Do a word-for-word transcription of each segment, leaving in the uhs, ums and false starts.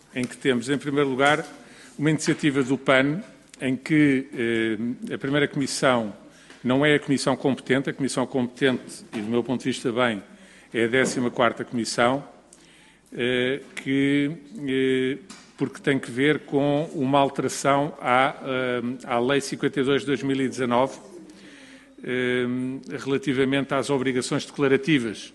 em que temos, em primeiro lugar, uma iniciativa do P A N, em que eh, a primeira comissão não é a comissão competente, a comissão competente, e do meu ponto de vista bem, é a décima quarta comissão, eh, que, eh, porque tem que ver com uma alteração à, à Lei cinquenta e dois de dois mil e dezanove, eh, relativamente às obrigações declarativas.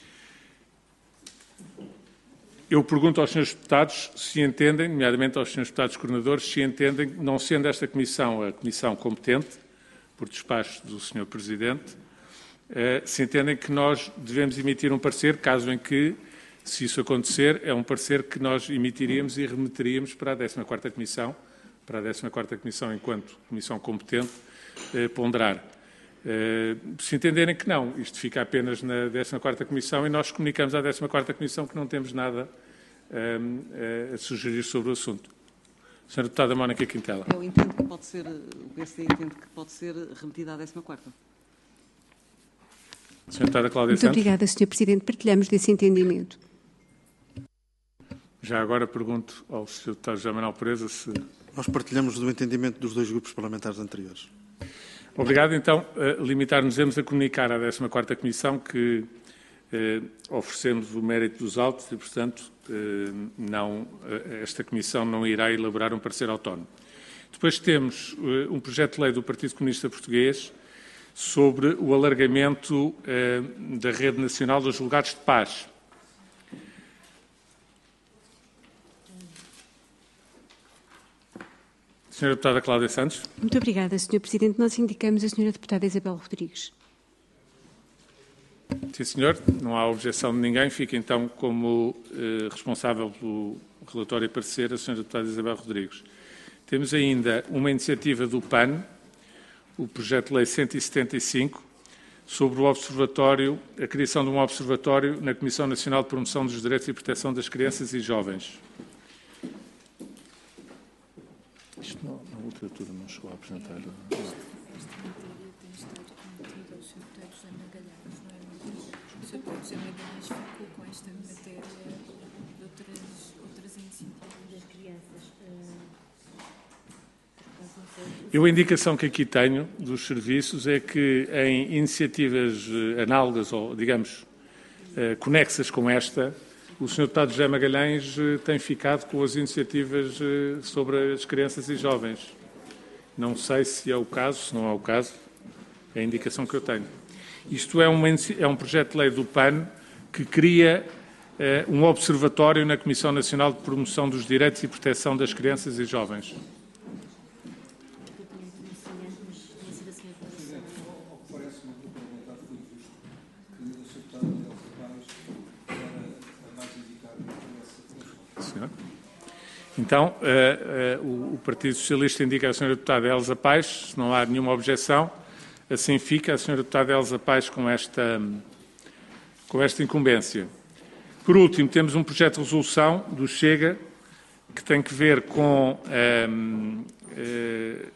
Eu pergunto aos senhores deputados se entendem, nomeadamente aos senhores deputados coordenadores, se entendem, não sendo esta comissão a comissão competente, por despacho do senhor Presidente, se entendem que nós devemos emitir um parecer, caso em que, se isso acontecer, é um parecer que nós emitiríamos e remeteríamos para a décima quarta Comissão, para a décima quarta Comissão, enquanto comissão competente, ponderar. Se entenderem que não, isto fica apenas na décima quarta Comissão e nós comunicamos à décima quarta Comissão que não temos nada a sugerir sobre o assunto. senhora Deputada Mónica Quintela. Eu entendo que pode ser, o P S D entende que pode ser remetida à décima quarta. senhora Deputada Cláudia Muito Santos. obrigada, senhor Presidente. Partilhamos desse entendimento. Já agora pergunto ao senhor Deputado José Manuel Pereza se... Nós partilhamos do entendimento dos dois grupos parlamentares anteriores. Obrigado. Então, limitar-nos a comunicar à décima quarta Comissão que eh, oferecemos o mérito dos autos e, portanto, eh, não, esta Comissão não irá elaborar um parecer autónomo. Depois temos eh, um projeto de lei do Partido Comunista Português sobre o alargamento eh, da Rede Nacional dos Julgados de Paz. senhora Deputada Cláudia Santos. Muito obrigada, senhor Presidente. Nós indicamos a senhora Deputada Isabel Rodrigues. Sim, senhor. Não há objeção de ninguém. Fica, então, como eh, responsável pelo relatório e parecer a senhora Deputada Isabel Rodrigues. Temos ainda uma iniciativa do P A N, o projeto de lei cento e setenta e cinco, sobre o observatório, a criação de um observatório na Comissão Nacional de Promoção dos Direitos e Proteção das Crianças e Jovens. Isto não, na outra altura não chegou a apresentar. Esta matéria tem estado cometida ao senhor Deputado José Magalhães, não é? O senhor Deputado José Magalhães ficou com esta matéria de outras, outras iniciativas das crianças. Eu, a indicação que aqui tenho dos serviços é que em iniciativas análogas ou, digamos, conexas com esta, o senhor Deputado José Magalhães tem ficado com as iniciativas sobre as crianças e jovens. Não sei se é o caso, se não é o caso, é a indicação que eu tenho. Isto é, uma, é um projeto de lei do P A N que cria eh, um observatório na Comissão Nacional de Promoção dos Direitos e Proteção das Crianças e Jovens. Então, uh, uh, o Partido Socialista indica à senhora Deputada Elsa Paes, se não há nenhuma objeção, assim fica a senhora Deputada Elsa Paes com esta, com esta incumbência. Por último, temos um projeto de resolução do Chega que tem que ver com um, uh,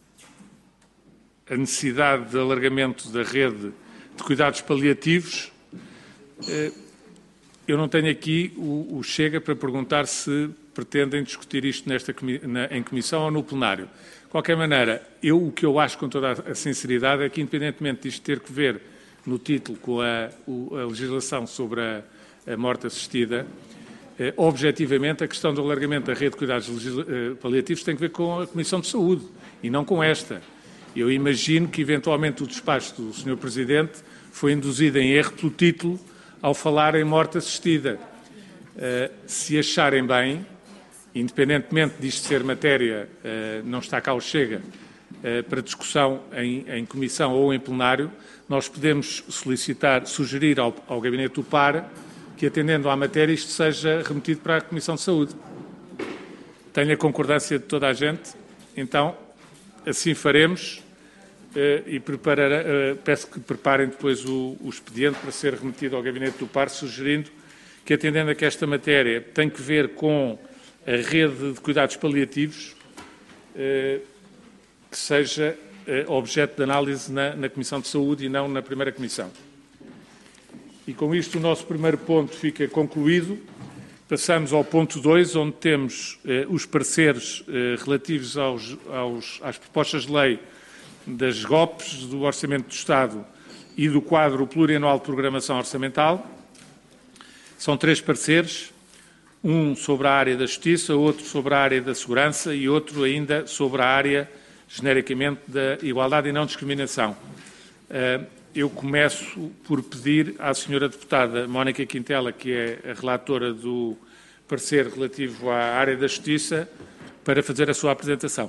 a necessidade de alargamento da rede de cuidados paliativos. Uh, eu não tenho aqui o, o Chega para perguntar se pretendem discutir isto nesta, na, em comissão ou no plenário. De qualquer maneira, eu, o que eu acho com toda a sinceridade é que, independentemente disto ter que ver no título com a, a legislação sobre a, a morte assistida, eh, objetivamente a questão do alargamento da rede de cuidados eh, paliativos tem que ver com a Comissão de Saúde e não com esta. Eu imagino que, eventualmente, o despacho do senhor Presidente foi induzido em erro pelo título ao falar em morte assistida. Eh, se acharem bem, independentemente disto ser matéria, não está cá o Chega, para discussão em, em comissão ou em plenário, nós podemos solicitar, sugerir ao, ao Gabinete do P A R que, atendendo à matéria, isto seja remetido para a Comissão de Saúde. Tenho a concordância de toda a gente, então assim faremos e preparar, peço que preparem depois o, o expediente para ser remetido ao Gabinete do P A R, sugerindo que, atendendo a que esta matéria tem que ver com a rede de cuidados paliativos, eh, que seja eh, objeto de análise na, na Comissão de Saúde e não na primeira Comissão. E com isto o nosso primeiro ponto fica concluído Passamos ao ponto dois, onde temos eh, os pareceres eh, relativos aos, aos, às propostas de lei das G O Ps, do Orçamento do Estado e do quadro plurianual de programação orçamental. São três pareceres, um sobre a área da Justiça, outro sobre a área da Segurança e outro ainda sobre a área, genericamente, da Igualdade e Não Discriminação. Uh, Eu começo por pedir à senhora deputada Mónica Quintela, que é a relatora do parecer relativo à área da Justiça, para fazer a sua apresentação.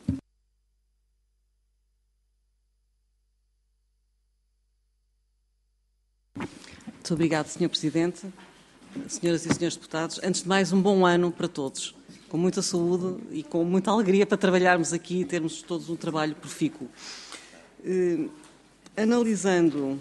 Muito obrigado, senhor Presidente. Senhoras e senhores deputados, antes de mais, um bom ano para todos, com muita saúde e com muita alegria para trabalharmos aqui e termos todos um trabalho profícuo. Eh, Analisando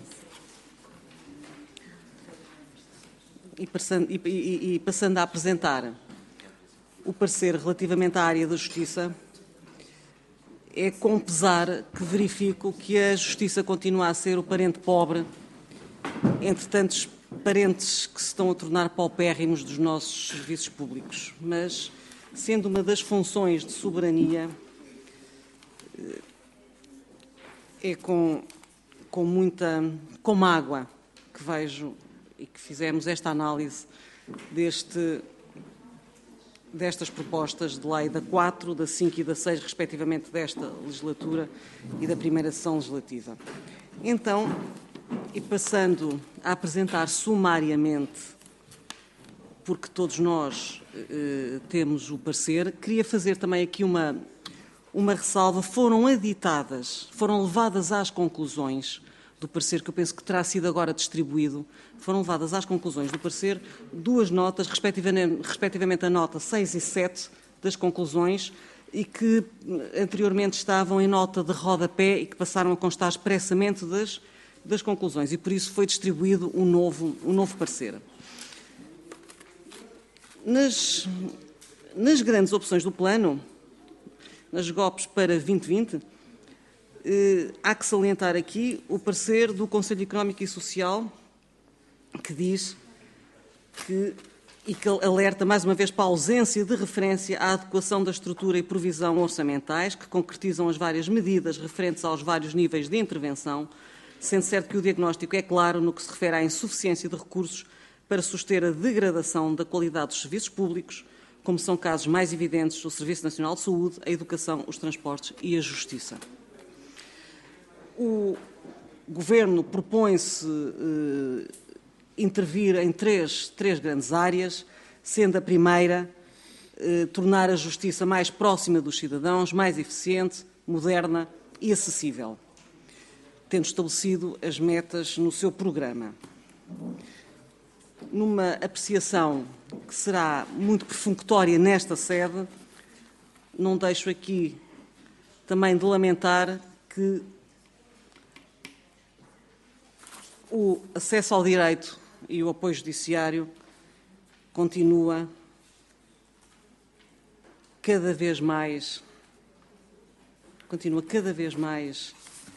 e passando, e, e, e passando a apresentar o parecer relativamente à área da Justiça, é com pesar que verifico que a Justiça continua a ser o parente pobre entre tantos parentes que se estão a tornar paupérrimos dos nossos serviços públicos. Mas, sendo uma das funções de soberania, é com... com muita, com mágoa que vejo e que fizemos esta análise deste, destas propostas de lei da quatro, da cinco e da seis, respectivamente, desta legislatura e da primeira sessão legislativa. Então, e passando a apresentar sumariamente, porque todos nós eh, temos o parecer, queria fazer também aqui uma... uma ressalva. Foram aditadas, foram levadas às conclusões do parecer, que eu penso que terá sido agora distribuído, foram levadas às conclusões do parecer duas notas, respectivamente, respectivamente a nota seis e sete das conclusões, e que anteriormente estavam em nota de rodapé e que passaram a constar expressamente das, das conclusões, e por isso foi distribuído um novo, um novo parecer. Nas, nas grandes opções do plano, nas G O Ps para vinte vinte, eh, há que salientar aqui o parecer do Conselho Económico e Social, que diz que, e que alerta mais uma vez para a ausência de referência à adequação da estrutura e provisão orçamentais, que concretizam as várias medidas referentes aos vários níveis de intervenção, sendo certo que o diagnóstico é claro no que se refere à insuficiência de recursos para suster a degradação da qualidade dos serviços públicos, como são casos mais evidentes o Serviço Nacional de Saúde, a Educação, os Transportes e a Justiça. O Governo propõe-se eh, intervir em três, três grandes áreas, sendo a primeira eh, tornar a Justiça mais próxima dos cidadãos, mais eficiente, moderna e acessível, tendo estabelecido as metas no seu programa. Numa apreciação que será muito perfunctória nesta sede, não deixo aqui também de lamentar que o acesso ao direito e o apoio judiciário continua cada vez mais, continua cada vez mais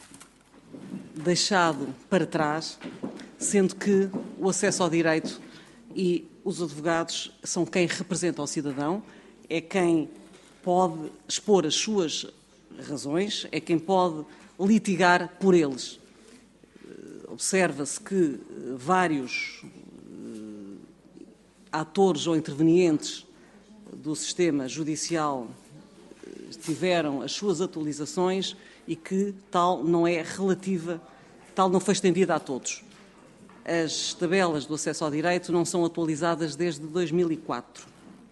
deixado para trás, sendo que o acesso ao direito e os advogados são quem representa o cidadão, é quem pode expor as suas razões, é quem pode litigar por eles. Observa-se que vários atores ou intervenientes do sistema judicial tiveram as suas atualizações e que tal não é relativa, tal não foi estendida a todos. As tabelas do acesso ao direito não são atualizadas desde dois mil e quatro.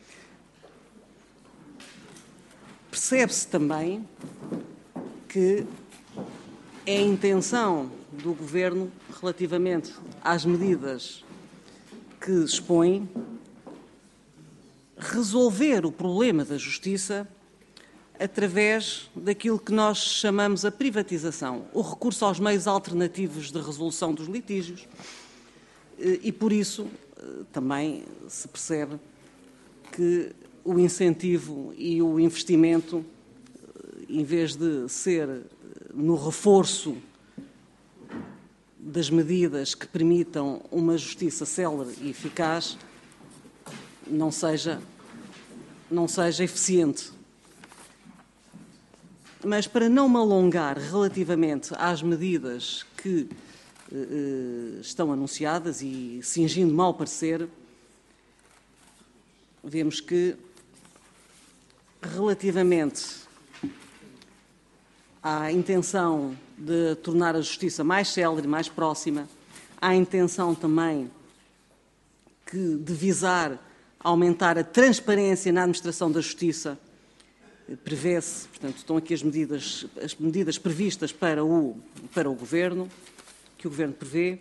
Percebe-se também que é a intenção do Governo, relativamente às medidas que expõe, resolver o problema da Justiça através daquilo que nós chamamos a privatização, o recurso aos meios alternativos de resolução dos litígios. E, por isso, também se percebe que o incentivo e o investimento, em vez de ser no reforço das medidas que permitam uma justiça célere e eficaz, não seja, não seja eficiente. Mas para não me alongar relativamente às medidas que eh, estão anunciadas e cingindo-me ao parecer, vemos que relativamente à intenção de tornar a justiça mais célere, mais próxima, à intenção também que, de visar aumentar a transparência na administração da justiça, prevê-se, portanto, estão aqui as medidas, as medidas previstas para o, para o Governo, que o Governo prevê,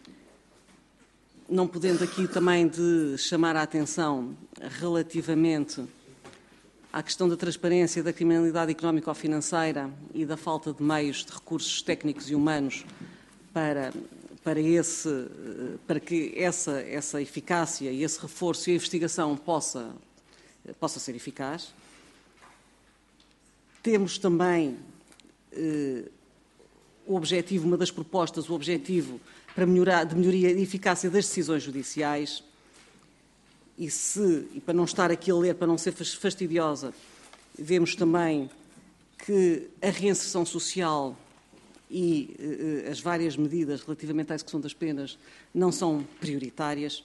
não podendo aqui também de chamar a atenção relativamente à questão da transparência da criminalidade económico-financeira e da falta de meios, de recursos técnicos e humanos para, para, esse, para que essa, essa eficácia e esse reforço e a investigação possa, possa ser eficaz. Temos também eh, o objetivo, uma das propostas, o objetivo para melhorar, de melhoria e eficácia das decisões judiciais. E, se, e para não estar aqui a ler, para não ser fastidiosa, vemos também que a reinserção social e eh, as várias medidas relativamente à execução das penas não são prioritárias.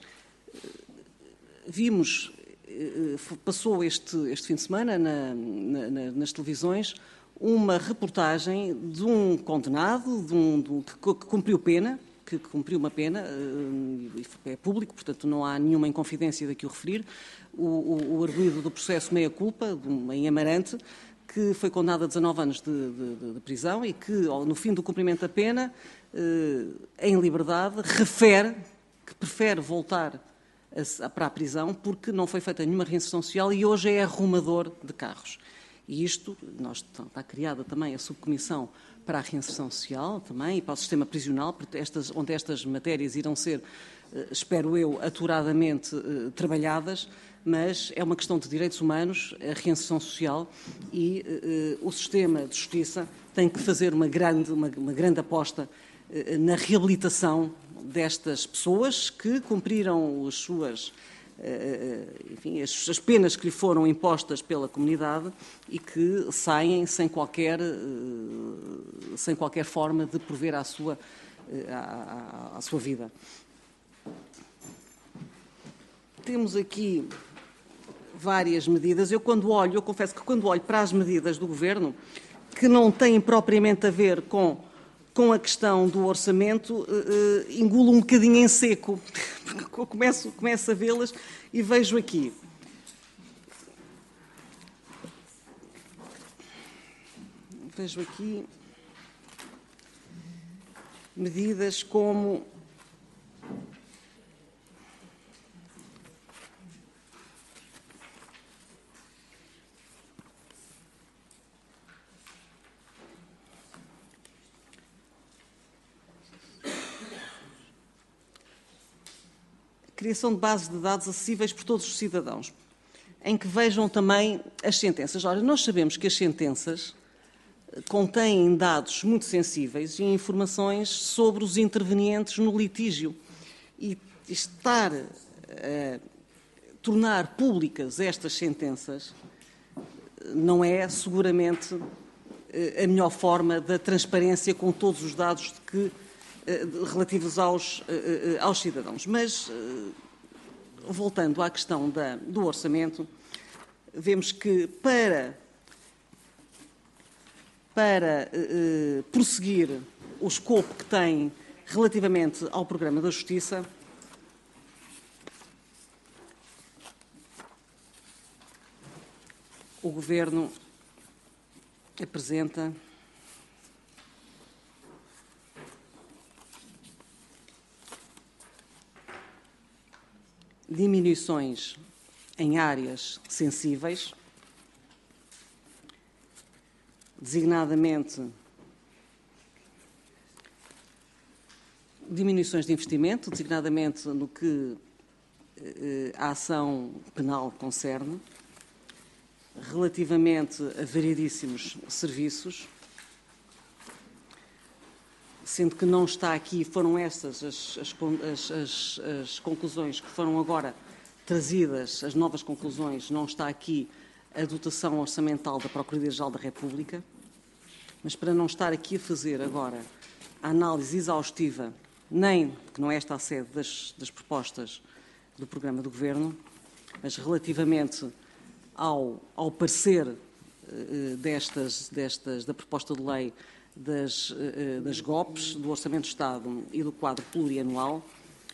Vimos, eh, passou este, este fim de semana na, na, nas televisões uma reportagem de um condenado de um, de um, que, que cumpriu pena, que cumpriu uma pena, é público, portanto não há nenhuma inconfidência daqui o referir, o, o, o arguido do processo meia-culpa, em Amarante, que foi condenado a dezanove anos de, de, de prisão e que, no fim do cumprimento da pena, em liberdade, refere que prefere voltar a, para a prisão porque não foi feita nenhuma reinserção social e hoje é arrumador de carros. E isto, nós, está criada também a subcomissão para a reinserção social também e para o sistema prisional, estas, onde estas matérias irão ser, espero eu, aturadamente eh, trabalhadas, mas é uma questão de direitos humanos, a reinserção social e eh, o sistema de justiça tem que fazer uma grande, uma, uma grande aposta eh, na reabilitação destas pessoas que cumpriram as suas enfim, as penas que lhe foram impostas pela comunidade e que saem sem qualquer, sem qualquer forma de prover à sua, à, à sua vida. Temos aqui várias medidas. Eu, quando olho, eu confesso que quando olho para as medidas do Governo, que não têm propriamente a ver com com a questão do orçamento, uh, engulo um bocadinho em seco, porque começo, começo a vê-las e vejo aqui. Vejo aqui medidas como criação de bases de dados acessíveis por todos os cidadãos, em que vejam também as sentenças. Ora, nós sabemos que as sentenças contêm dados muito sensíveis e informações sobre os intervenientes no litígio. E estar a tornar públicas estas sentenças não é seguramente a melhor forma da transparência com todos os dados de que relativos aos, aos cidadãos. Mas, voltando à questão da, do orçamento, vemos que para, para eh, prosseguir o escopo que tem relativamente ao programa da Justiça, o Governo apresenta diminuições em áreas sensíveis, designadamente diminuições de investimento, designadamente no que eh, a ação penal concerne, relativamente a variedíssimos serviços, sendo que não está aqui, foram estas as, as, as, as conclusões que foram agora trazidas as novas conclusões, não está aqui a dotação orçamental da Procuradoria-Geral da República, mas para não estar aqui a fazer agora a análise exaustiva, nem, que não é esta a sede das, das propostas do programa do Governo, mas relativamente ao, ao parecer eh, destas, destas, da proposta de lei das, eh, das G O Ps, do Orçamento de Estado e do quadro plurianual,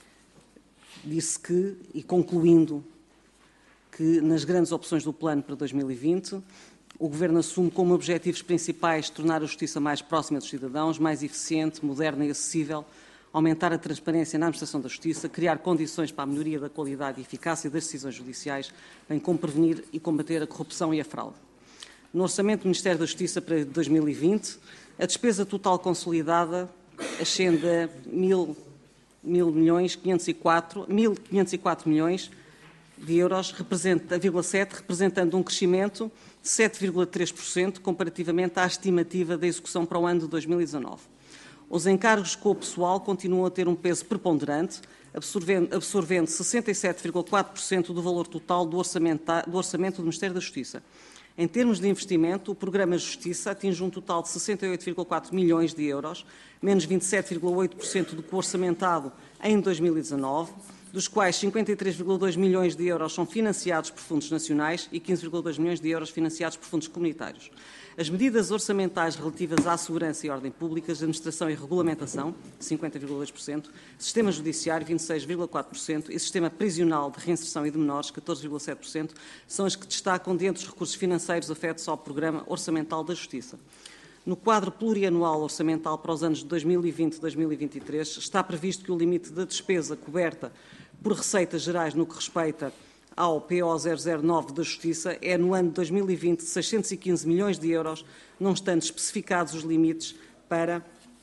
disse que, e concluindo, que nas grandes opções do plano para dois mil e vinte, o Governo assume como objetivos principais tornar a justiça mais próxima dos cidadãos, mais eficiente, moderna e acessível, aumentar a transparência na administração da justiça, criar condições para a melhoria da qualidade e eficácia das decisões judiciais, bem como prevenir e combater a corrupção e a fraude. No Orçamento do Ministério da Justiça para dois mil e vinte, a despesa total consolidada ascende a mil, mil milhões, quinhentos e quatro, mil quinhentos e quatro milhões de euros, representa, vírgula sete, representando um crescimento de sete vírgula três por cento comparativamente à estimativa da execução para o ano de dois mil e dezanove. Os encargos com o pessoal continuam a ter um peso preponderante, absorvendo, absorvendo sessenta e sete vírgula quatro por cento do valor total do orçamento, do orçamento do Ministério da Justiça. Em termos de investimento, o Programa Justiça atinge um total de sessenta e oito vírgula quatro milhões de euros, menos vinte e sete vírgula oito por cento do que o orçamentado em dois mil e dezanove, dos quais cinquenta e três vírgula dois milhões de euros são financiados por fundos nacionais e quinze vírgula dois milhões de euros financiados por fundos comunitários. As medidas orçamentais relativas à segurança e ordem públicas, administração e regulamentação, cinquenta vírgula dois por cento, sistema judiciário, vinte e seis vírgula quatro por cento e sistema prisional de reinserção e de menores, catorze vírgula sete por cento, são as que destacam dentro dos recursos financeiros afetos ao Programa Orçamental da Justiça. No quadro plurianual orçamental para os anos de dois mil e vinte a dois mil e vinte e três, está previsto que o limite da despesa coberta por receitas gerais no que respeita ao P O zero zero nove da Justiça é, no ano de dois mil e vinte, de seiscentos e quinze milhões de euros, não estando especificados os limites para...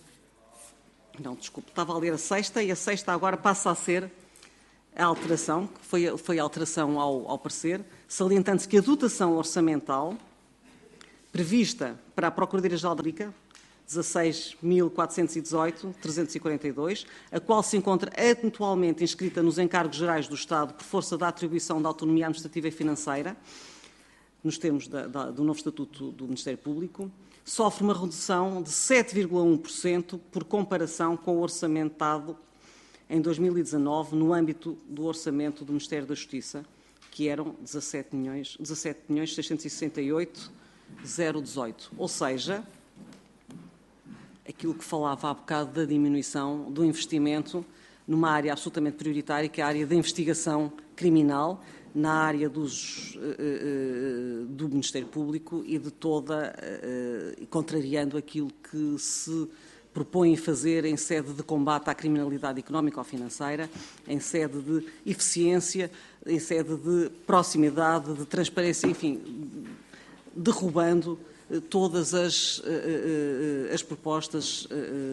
Não, desculpe, estava a ler a sexta e a sexta agora passa a ser a alteração, que foi, foi a alteração ao, ao parecer, salientando-se que a dotação orçamental prevista para a Procuradoria-Geral da República, dezasseis mil quatrocentos e dezoito vírgula trezentos e quarenta e dois, a qual se encontra atualmente inscrita nos encargos gerais do Estado por força da atribuição da autonomia administrativa e financeira, nos termos da, da, do novo Estatuto do Ministério Público, sofre uma redução de sete vírgula um por cento por comparação com o orçamentado em dois mil e dezanove no âmbito do orçamento do Ministério da Justiça, que eram dezassete milhões, dezassete milhões seiscentos e sessenta e oito mil dezoito. Ou seja, aquilo que falava há bocado da diminuição do investimento numa área absolutamente prioritária, que é a área da investigação criminal, na área dos, uh, uh, do Ministério Público e de toda, uh, contrariando aquilo que se propõe fazer em sede de combate à criminalidade económica ou financeira, em sede de eficiência, em sede de proximidade, de transparência, enfim, derrubando todas as, as propostas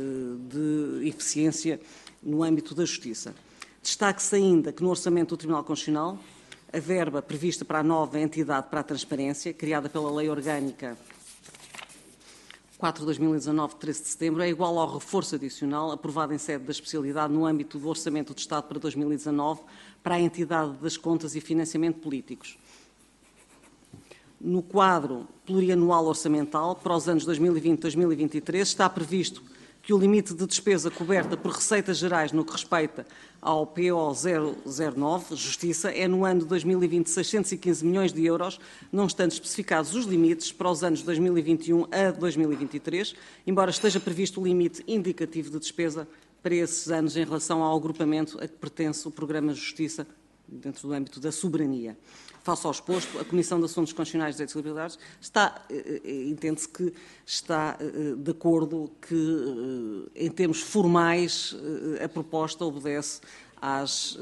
de eficiência no âmbito da Justiça. Destaque-se ainda que no orçamento do Tribunal Constitucional a verba prevista para a nova entidade para a transparência, criada pela Lei Orgânica quatro de dois mil e dezanove, de treze de setembro, é igual ao reforço adicional aprovado em sede da especialidade no âmbito do Orçamento do Estado para dois mil e dezanove para a entidade das contas e financiamento políticos. No quadro plurianual orçamental para os anos dois mil e vinte a dois mil e vinte e três está previsto que o limite de despesa coberta por receitas gerais no que respeita ao P O zero zero nove, Justiça, é no ano de dois mil e vinte seiscentos e quinze milhões de euros, não estando especificados os limites para os anos de dois mil e vinte e um a dois mil e vinte e três, embora esteja previsto o limite indicativo de despesa para esses anos em relação ao agrupamento a que pertence o Programa Justiça dentro do âmbito da soberania. Face ao exposto, a Comissão de Assuntos Constitucionais e Direitos e Liberdades está, entende-se que está de acordo que, em termos formais, a proposta obedece às,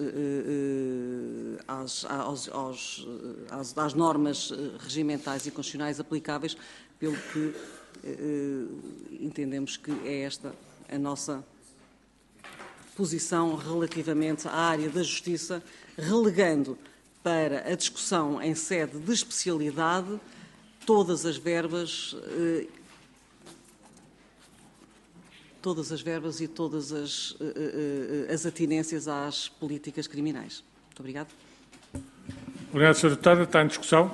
às, aos, aos, às, às normas regimentais e constitucionais aplicáveis, pelo que entendemos que é esta a nossa posição relativamente à área da Justiça, relegando para a discussão em sede de especialidade todas as verbas, eh, todas as verbas e todas as, eh, as atinências às políticas criminais. Muito obrigada. Obrigado, senhora Deputada. Está em discussão.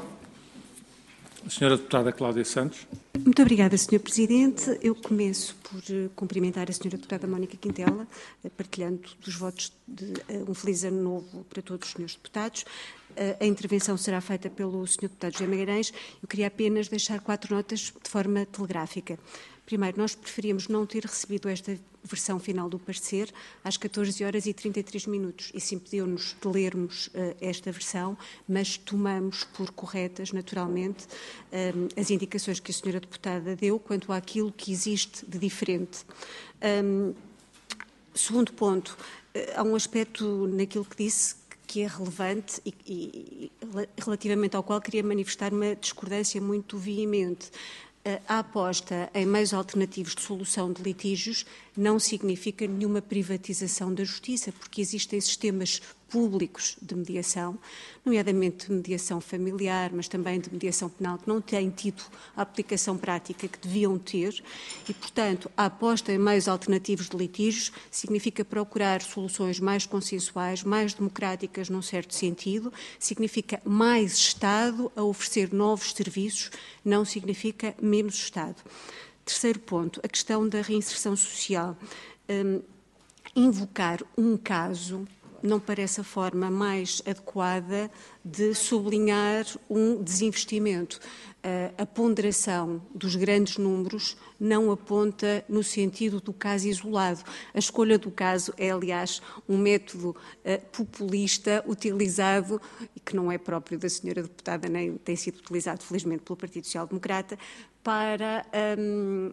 A senhora Deputada Cláudia Santos. Muito obrigada, senhor Presidente. Eu começo por cumprimentar a senhora Deputada Mónica Quintela, partilhando dos votos de um feliz ano novo para todos os senhores deputados. A intervenção será feita pelo senhor Deputado José Magalhães. Eu queria apenas deixar quatro notas de forma telegráfica. Primeiro, nós preferíamos não ter recebido esta versão final do parecer às catorze horas e trinta e três minutos. Isso impediu-nos de lermos uh, esta versão, mas tomamos por corretas, naturalmente, um, as indicações que a senhora Deputada deu quanto àquilo que existe de diferente. Um, segundo ponto, uh, há um aspecto naquilo que disse que é relevante e, e relativamente ao qual queria manifestar uma discordância muito veemente. A aposta em meios alternativos de solução de litígios não significa nenhuma privatização da justiça, porque existem sistemas públicos de mediação, nomeadamente de mediação familiar, mas também de mediação penal, que não têm tido a aplicação prática que deviam ter e, portanto, a aposta em meios alternativos de litígios significa procurar soluções mais consensuais, mais democráticas num certo sentido, significa mais Estado a oferecer novos serviços, não significa menos Estado. Terceiro ponto, a questão da reinserção social. Um, invocar um caso não parece a forma mais adequada de sublinhar um desinvestimento. Uh, a ponderação dos grandes números não aponta no sentido do caso isolado. A escolha do caso é, aliás, um método uh, populista utilizado, e que não é próprio da senhora Deputada, nem tem sido utilizado, felizmente, pelo Partido Social Democrata, para um,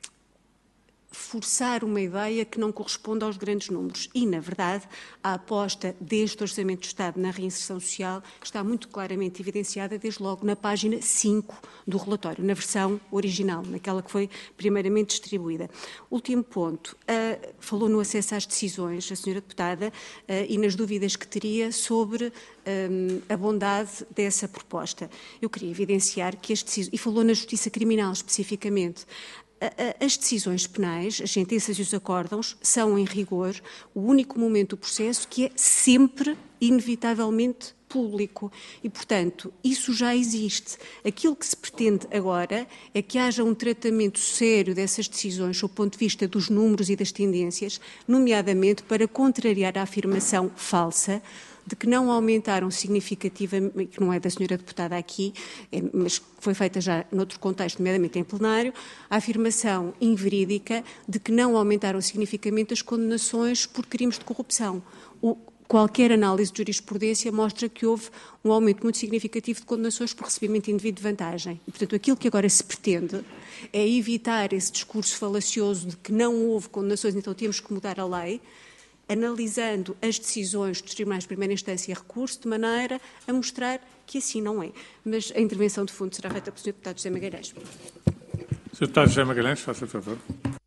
forçar uma ideia que não corresponde aos grandes números. E, na verdade, a aposta deste Orçamento do Estado na reinserção social está muito claramente evidenciada desde logo na página cinco do relatório, na versão original, naquela que foi primeiramente distribuída. Último ponto, uh, falou no acesso às decisões, a senhora Deputada, uh, e nas dúvidas que teria sobre um, a bondade dessa proposta. Eu queria evidenciar que as decisões, e falou na justiça criminal especificamente, as decisões penais, as sentenças e os acórdãos, são, em rigor, o único momento do processo que é sempre, inevitavelmente, público. E, portanto, isso já existe. Aquilo que se pretende agora é que haja um tratamento sério dessas decisões, sob o ponto de vista dos números e das tendências, nomeadamente para contrariar a afirmação falsa de que não aumentaram significativamente, que não é da senhora Deputada aqui, é, mas foi feita já noutro contexto, nomeadamente em plenário, a afirmação inverídica de que não aumentaram significativamente as condenações por crimes de corrupção. O, qualquer análise de jurisprudência mostra que houve um aumento muito significativo de condenações por recebimento indevido de vantagem. E, portanto, aquilo que agora se pretende é evitar esse discurso falacioso de que não houve condenações, então temos que mudar a lei, analisando as decisões dos tribunais de primeira instância e recurso, de maneira a mostrar que assim não é. Mas a intervenção de fundo será feita pelo senhor Deputado José Magalhães. senhor Deputado José Magalhães, faça favor.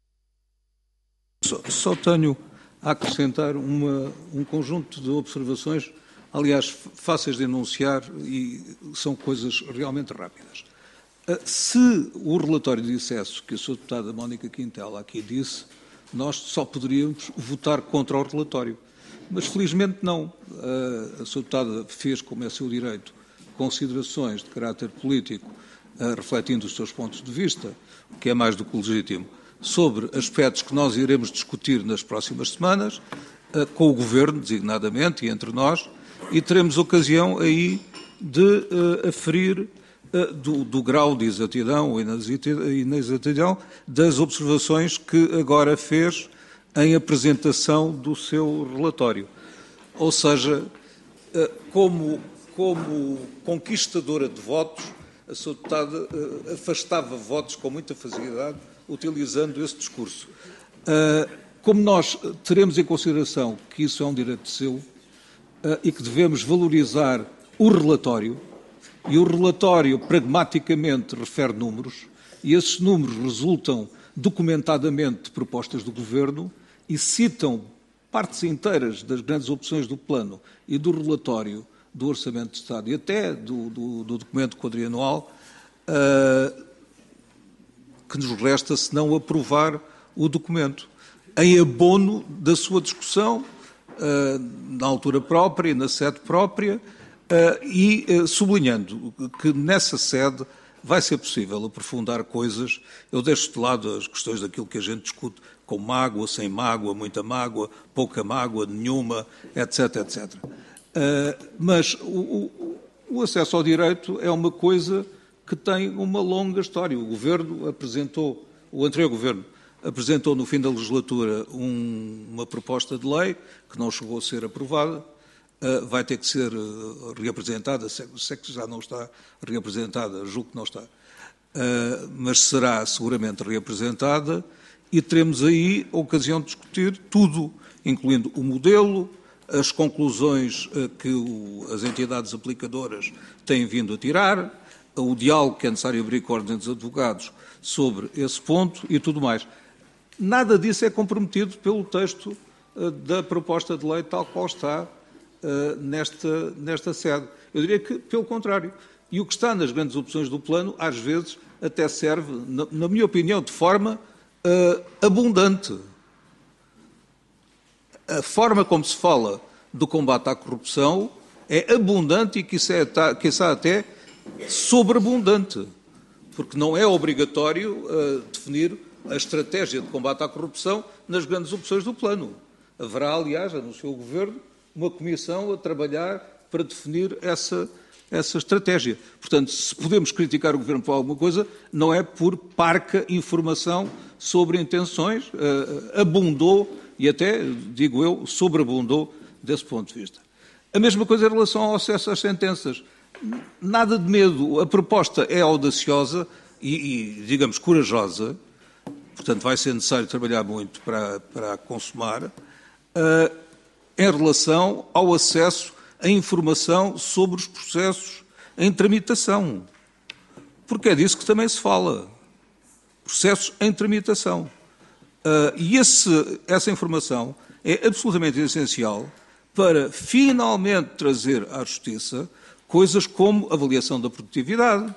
Só, só tenho a acrescentar uma, um conjunto de observações, aliás, fáceis de enunciar e são coisas realmente rápidas. Se o relatório dissesse que a senhora Deputada Mónica Quintela aqui disse, nós só poderíamos votar contra o relatório. Mas, felizmente, não. A senhora Deputada fez, como é seu direito, considerações de caráter político, refletindo os seus pontos de vista, o que é mais do que legítimo, sobre aspectos que nós iremos discutir nas próximas semanas, com o Governo, designadamente, e entre nós, e teremos ocasião aí de aferir Do, do grau de exatidão ou inexatidão das observações que agora fez em apresentação do seu relatório. Ou seja, como, como conquistadora de votos, a sua deputada afastava votos com muita facilidade, utilizando esse discurso. Como nós teremos em consideração que isso é um direito seu e que devemos valorizar o relatório, e o relatório pragmaticamente refere números, e esses números resultam documentadamente de propostas do Governo e citam partes inteiras das grandes opções do plano e do relatório do Orçamento de Estado e até do, do, do documento quadrianual, uh, que nos resta se não aprovar o documento, em abono da sua discussão, uh, na altura própria e na sede própria, e sublinhando que nessa sede vai ser possível aprofundar coisas. Eu deixo de lado as questões daquilo que a gente discute, com mágoa, sem mágoa, muita mágoa, pouca mágoa, nenhuma, etc, etcétera. Uh, mas o, o, o acesso ao direito é uma coisa que tem uma longa história. O Governo apresentou, o anterior Governo apresentou no fim da legislatura um, uma proposta de lei que não chegou a ser aprovada. Uh, vai ter que ser uh, reapresentada, se, se é que já não está reapresentada, julgo que não está, uh, mas será seguramente reapresentada e teremos aí a ocasião de discutir tudo, incluindo o modelo, as conclusões uh, que o, as entidades aplicadoras têm vindo a tirar, uh, o diálogo que é necessário abrir com a Ordem dos Advogados sobre esse ponto e tudo mais. Nada disso é comprometido pelo texto uh, da proposta de lei tal qual está Uh, nesta, nesta sede. Eu diria que, pelo contrário, e o que está nas grandes opções do plano, às vezes, até serve, na, na minha opinião, de forma uh, abundante. A forma como se fala do combate à corrupção é abundante e, quiçá, quiçá até, sobreabundante, porque não é obrigatório uh, definir a estratégia de combate à corrupção nas grandes opções do plano. Haverá, aliás, anunciou o Governo, uma comissão a trabalhar para definir essa, essa estratégia. Portanto, se podemos criticar o Governo por alguma coisa, não é por parca informação sobre intenções, uh, abundou, e até, digo eu, sobreabundou desse ponto de vista. A mesma coisa em relação ao acesso às sentenças. Nada de medo, a proposta é audaciosa e, e digamos, corajosa, portanto vai ser necessário trabalhar muito para, para a consumar, uh, em relação ao acesso à informação sobre os processos em tramitação. Porque é disso que também se fala. Processos em tramitação. Uh, e esse, essa informação é absolutamente essencial para finalmente trazer à Justiça coisas como avaliação da produtividade.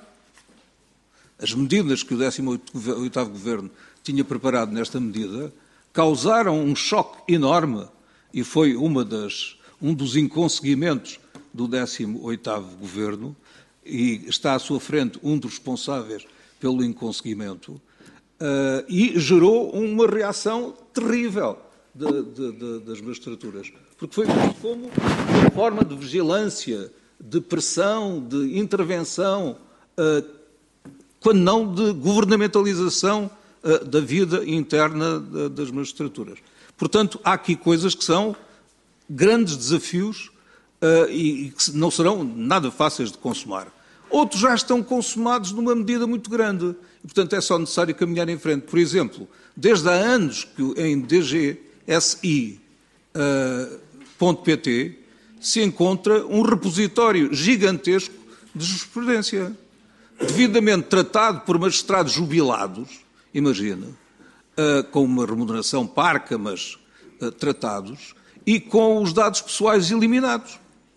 As medidas que o décimo oitavo Governo tinha preparado nesta medida causaram um choque enorme e foi uma das, um dos inconseguimentos do décimo oitavo Governo, e está à sua frente um dos responsáveis pelo inconseguimento, uh, e gerou uma reação terrível de, de, de, das magistraturas, porque foi visto como uma forma de vigilância, de pressão, de intervenção, uh, quando não de governamentalização uh, da vida interna de, das magistraturas. Portanto, há aqui coisas que são grandes desafios uh, e, e que não serão nada fáceis de consumar. Outros já estão consumados numa medida muito grande e, portanto, é só necessário caminhar em frente. Por exemplo, desde há anos que em D G S I ponto P T se encontra um repositório gigantesco de jurisprudência, devidamente tratado por magistrados jubilados, imagina, Uh, com uma remuneração parca, mas uh, tratados, e com os dados pessoais eliminados.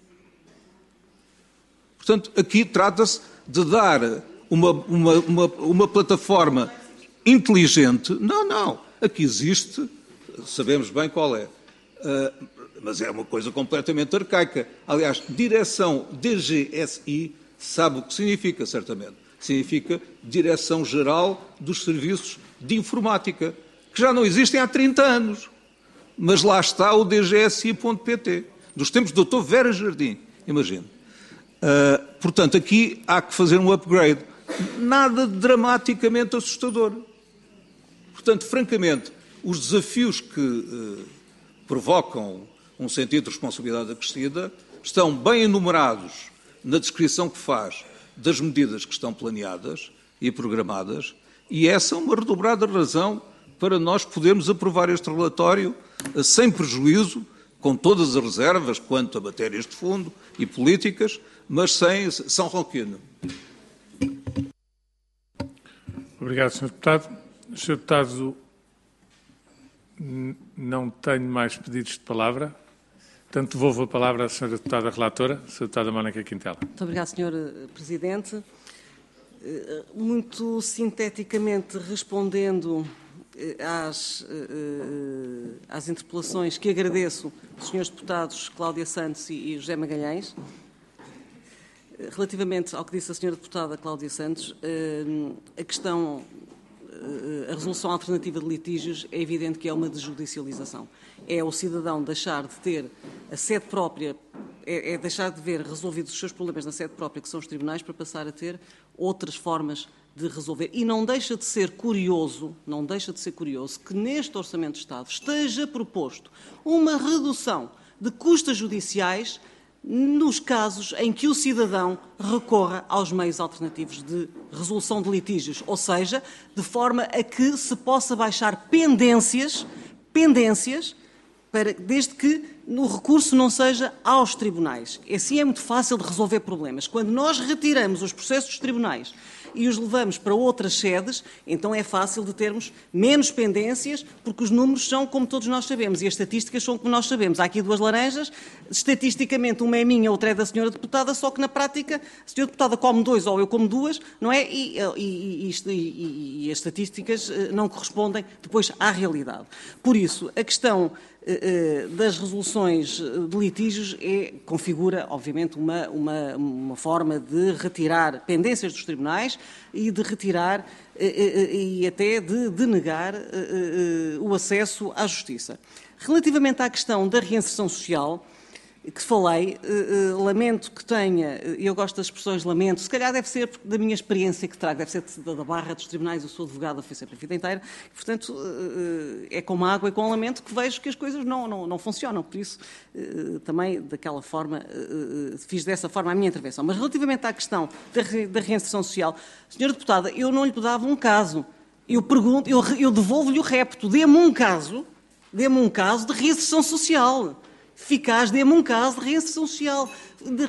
Portanto, aqui trata-se de dar uma, uma, uma, uma plataforma inteligente. Não, não. Aqui existe, sabemos bem qual é, uh, mas é uma coisa completamente arcaica. Aliás, direção D G S I sabe o que significa, certamente. Significa Direção-Geral dos Serviços de Informática, que já não existem há trinta anos. Mas lá está o D G S I ponto P T, dos tempos do doutor Vera Jardim, imagino. Uh, portanto, aqui há que fazer um upgrade. Nada de dramaticamente assustador. Portanto, francamente, os desafios que uh, provocam um sentido de responsabilidade acrescida estão bem enumerados na descrição que faz das medidas que estão planeadas e programadas, e essa é uma redobrada razão para nós podermos aprovar este relatório sem prejuízo, com todas as reservas quanto a matérias de fundo e políticas, mas sem São Ronquino. Obrigado, senhor Deputado. senhor Deputado, não tenho mais pedidos de palavra. Portanto, devolvo a palavra à senhora Deputada Relatora, a senhora Deputada Mónica Quintela. Muito obrigada, senhor Presidente. Muito sinteticamente respondendo às, às interpelações que agradeço dos senhores deputados Cláudia Santos e José Magalhães, Relativamente ao que disse a senhora deputada Cláudia Santos, a questão, a resolução alternativa de litígios é evidente que é uma desjudicialização. É o cidadão deixar de ter a sede própria, é, é deixar de ver resolvidos os seus problemas na sede própria, que são os tribunais, para passar a ter outras formas de resolver. E não deixa de ser curioso, não deixa de ser curioso que neste Orçamento de Estado esteja proposto uma redução de custas judiciais nos casos em que o cidadão recorra aos meios alternativos de resolução de litígios, ou seja, de forma a que se possa baixar pendências, pendências, para, desde que o recurso não seja aos tribunais. Assim é muito fácil de resolver problemas. Quando nós retiramos os processos dos tribunais e os levamos para outras sedes, então é fácil de termos menos pendências, porque os números são como todos nós sabemos e as estatísticas são como nós sabemos. Há aqui duas laranjas, estatisticamente uma é minha, outra é da senhora deputada, só que na prática a senhora deputada come dois ou eu como duas, não é? E, e, e, e, e as estatísticas não correspondem depois à realidade. Por isso, a questão das resoluções de litígios é, configura, obviamente, uma, uma, uma forma de retirar pendências dos tribunais e de retirar e até de denegar o acesso à justiça. Relativamente à questão da reinserção social, que falei, uh, uh, lamento que tenha, e eu gosto das expressões lamento, se calhar deve ser da minha experiência que trago, deve ser da, da barra dos tribunais, eu sou advogada, fui sempre a vida inteira, e, portanto, uh, é com mágoa e com lamento que vejo que as coisas não, não, não funcionam, por isso, uh, também, daquela forma, uh, fiz dessa forma a minha intervenção. Mas, relativamente à questão da, da reinserção social, senhora deputada, eu não lhe dava um caso, eu pergunto, eu, eu devolvo-lhe o repto, dê-me um caso, dê-me um caso de reinserção social. Eficaz, dê-me um caso de reinserção social de, de,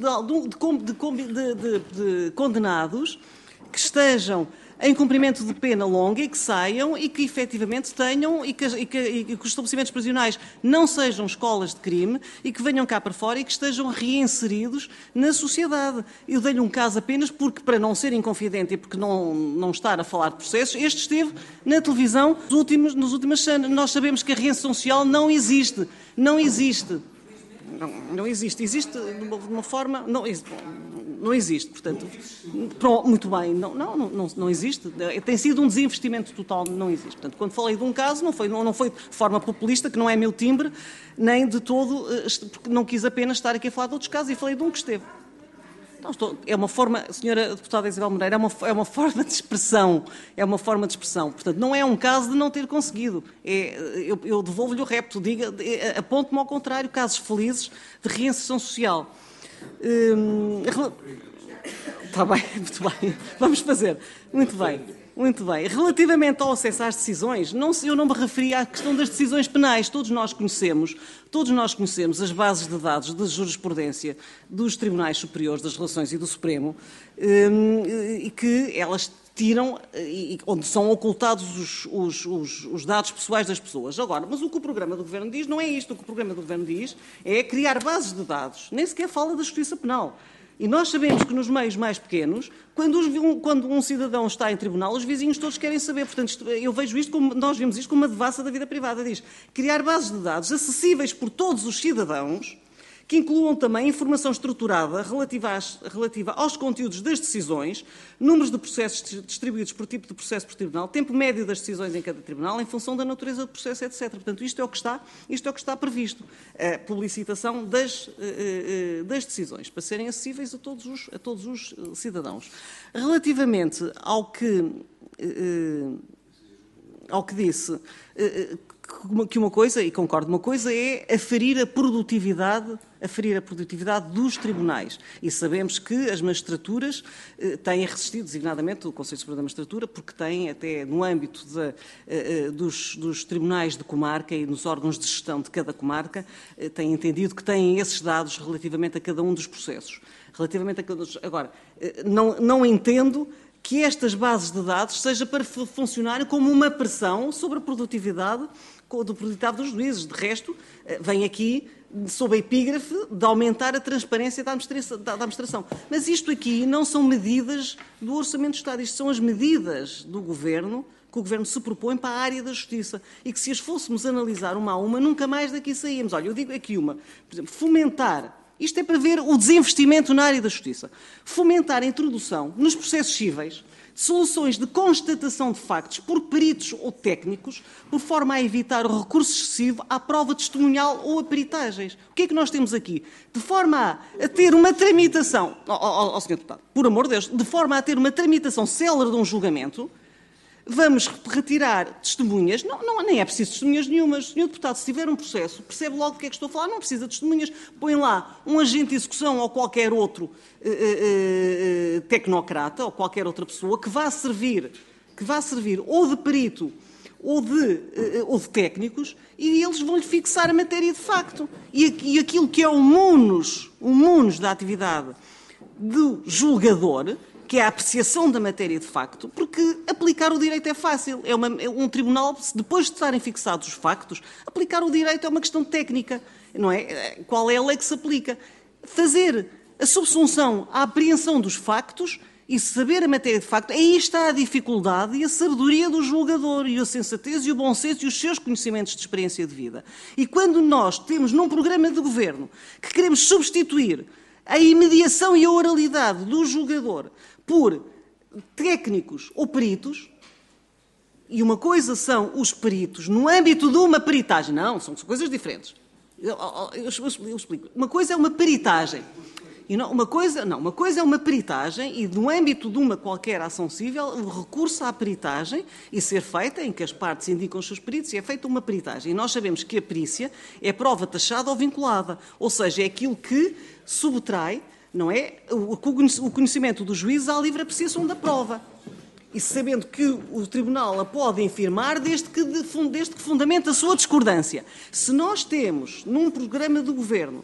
de, de, de condenados que estejam em cumprimento de pena longa e que saiam e que efetivamente tenham e que, e que, e que os estabelecimentos prisionais não sejam escolas de crime e que venham cá para fora e que estejam reinseridos na sociedade. Eu dei-lhe um caso apenas porque, para não ser inconfidente e porque não, não estar a falar de processos, este esteve na televisão nos últimos, nos últimos anos. Nós sabemos que a reinserção social não existe. Não existe. Não, não existe. Existe de uma, de uma forma... Não, não existe, portanto... Pronto, muito bem. Não, não, não, não existe. Tem sido um desinvestimento total. Não existe. Portanto, quando falei de um caso, não foi, não, não foi de forma populista, que não é meu timbre, nem de todo... Porque não quis apenas estar aqui a falar de outros casos e falei de um que esteve. Não, estou, é uma forma, a senhora deputada Isabel Moreira, é uma, é uma forma de expressão, é uma forma de expressão. Portanto, não é um caso de não ter conseguido. É, eu, eu devolvo-lhe o repto, diga, aponte-me ao contrário, casos felizes de reinserção social. Hum, está bem, muito bem. Vamos fazer. Muito bem. Muito bem. Relativamente ao acesso às decisões, não, eu não me referi à questão das decisões penais. Todos nós conhecemos, todos nós conhecemos as bases de dados de jurisprudência dos Tribunais Superiores das Relações e do Supremo, e que elas tiram, onde são ocultados os, os, os, os dados pessoais das pessoas. Agora, mas o que o programa do Governo diz não é isto. O que o programa do Governo diz é criar bases de dados. Nem sequer fala da justiça penal. E nós sabemos que nos meios mais pequenos, quando, os, quando um cidadão está em tribunal, os vizinhos todos querem saber. Portanto, isto, eu vejo isto como, nós vemos isto como uma devassa da vida privada. Diz, criar bases de dados acessíveis por todos os cidadãos, que incluam também informação estruturada relativa, às, relativa aos conteúdos das decisões, números de processos distribuídos por tipo de processo por tribunal, tempo médio das decisões em cada tribunal, em função da natureza do processo, etcétera. Portanto, isto é o que está, isto é o que está previsto. A publicitação das, das decisões, para serem acessíveis a todos os, a todos os cidadãos. Relativamente ao que, ao que disse... que uma coisa, e concordo, uma coisa é aferir a produtividade, aferir a produtividade dos tribunais. E sabemos que as magistraturas eh, têm resistido, designadamente o Conselho Superior da Magistratura, porque têm até no âmbito de, eh, dos, dos tribunais de comarca e nos órgãos de gestão de cada comarca, eh, têm entendido que têm esses dados relativamente a cada um dos processos. Relativamente a cada... Agora, eh, não, não entendo que estas bases de dados seja para funcionar como uma pressão sobre a produtividade, do produtividade dos juízes. De resto, vem aqui sob a epígrafe de aumentar a transparência da administração, da administração. Mas isto aqui não são medidas do Orçamento do Estado, isto são as medidas do Governo que o Governo se propõe para a área da Justiça e que, se as fôssemos analisar uma a uma, nunca mais daqui saímos. Olha, eu digo aqui uma, por exemplo, fomentar Isto é para ver o desinvestimento na área da justiça. Fomentar a introdução nos processos cíveis de soluções de constatação de factos por peritos ou técnicos, por forma a evitar o recurso excessivo à prova testemunhal ou a peritagens. O que é que nós temos aqui? De forma a, a ter uma tramitação, ó, ó, ó, senhor Deputado, por amor de Deus, de forma a ter uma tramitação célere de um julgamento, vamos retirar testemunhas, não, não, nem é preciso testemunhas nenhumas. Senhor Deputado, se tiver um processo, percebe logo do que é que estou a falar, não precisa de testemunhas, põe lá um agente de execução ou qualquer outro eh, eh, tecnocrata ou qualquer outra pessoa que vá servir, que vá servir ou de perito ou de, eh, ou de técnicos, e eles vão-lhe fixar a matéria de facto. E, e aquilo que é o munus, o munus da atividade do julgador, que é a apreciação da matéria de facto, porque aplicar o direito é fácil. É, uma, é um tribunal, depois de estarem fixados os factos, aplicar o direito é uma questão técnica, não é? Qual é a lei que se aplica? Fazer a subsunção à apreensão dos factos e saber a matéria de facto, aí está a dificuldade e a sabedoria do julgador, e a sensatez e o bom senso e os seus conhecimentos de experiência de vida. E quando nós temos num programa de governo que queremos substituir a imediação e a oralidade do julgador por técnicos ou peritos, e uma coisa são os peritos no âmbito de uma peritagem, não, são coisas diferentes. Eu, eu, eu, eu explico. Uma coisa é uma peritagem, e não, uma coisa, não, uma coisa é uma peritagem, e no âmbito de uma qualquer ação civil, o recurso à peritagem e ser feita, em que as partes indicam os seus peritos, e é feita uma peritagem. E nós sabemos que a perícia é prova taxada ou vinculada, ou seja, é aquilo que subtrai, não é, o conhecimento do juiz à livre apreciação da prova. E sabendo que o Tribunal a pode infirmar desde que, desde que fundamenta a sua discordância. Se nós temos, num programa do Governo,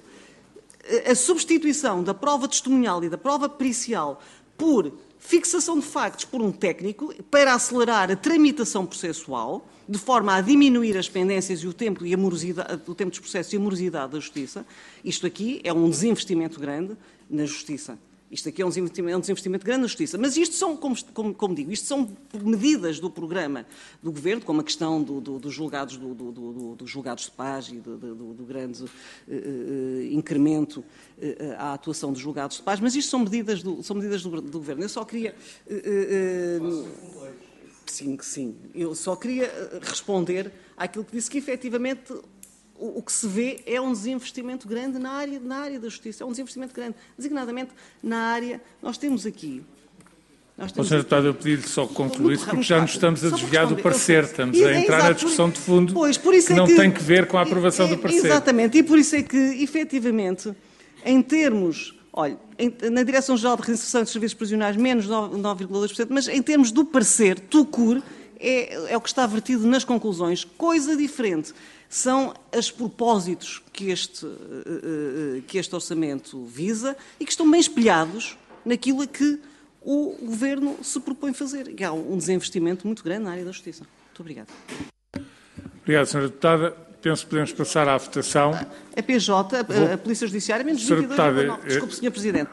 a substituição da prova testemunhal e da prova pericial por fixação de factos por um técnico para acelerar a tramitação processual, de forma a diminuir as pendências e o tempo, e a morosidade, o tempo dos processos e a morosidade da justiça, isto aqui é um desinvestimento grande na justiça. Isto aqui é um desinvestimento, é um desinvestimento grande na justiça. Mas isto são, como, como, como digo, isto são medidas do programa do Governo, como a questão do, do, dos julgados, do, do, do, dos julgados de paz e do, do, do grande uh, uh, incremento uh, à atuação dos julgados de paz, mas isto são medidas do, são medidas do, do Governo. Eu só queria... Uh, uh, sim, sim. Eu só queria responder àquilo que disse, que efetivamente... O que se vê é um desinvestimento grande na área, na área da justiça, é um desinvestimento grande, designadamente na área, nós temos aqui... Nós temos senhor Deputado, eu pedi-lhe só que concluísse, porque já nos estamos a desviar do parecer, estamos a entrar na discussão de fundo, pois, por isso que é não que, tem que ver com a aprovação é, do parecer. Exatamente, e por isso é que, efetivamente, em termos... Olha, em, na Direção-Geral de Reinserção de Serviços Prisionais, menos nove vírgula dois por cento, mas em termos do parecer, tucur, é, é o que está vertido nas conclusões. Coisa diferente são os propósitos que este, que este orçamento visa e que estão bem espelhados naquilo a que o Governo se propõe fazer, que há um desinvestimento muito grande na área da justiça. Muito obrigada. Obrigado, senhora Deputada. Penso que podemos passar à votação. A P J, a, Vou... a Polícia Judiciária, menos vinte e dois vírgula nove. Desculpe, senhor Presidente.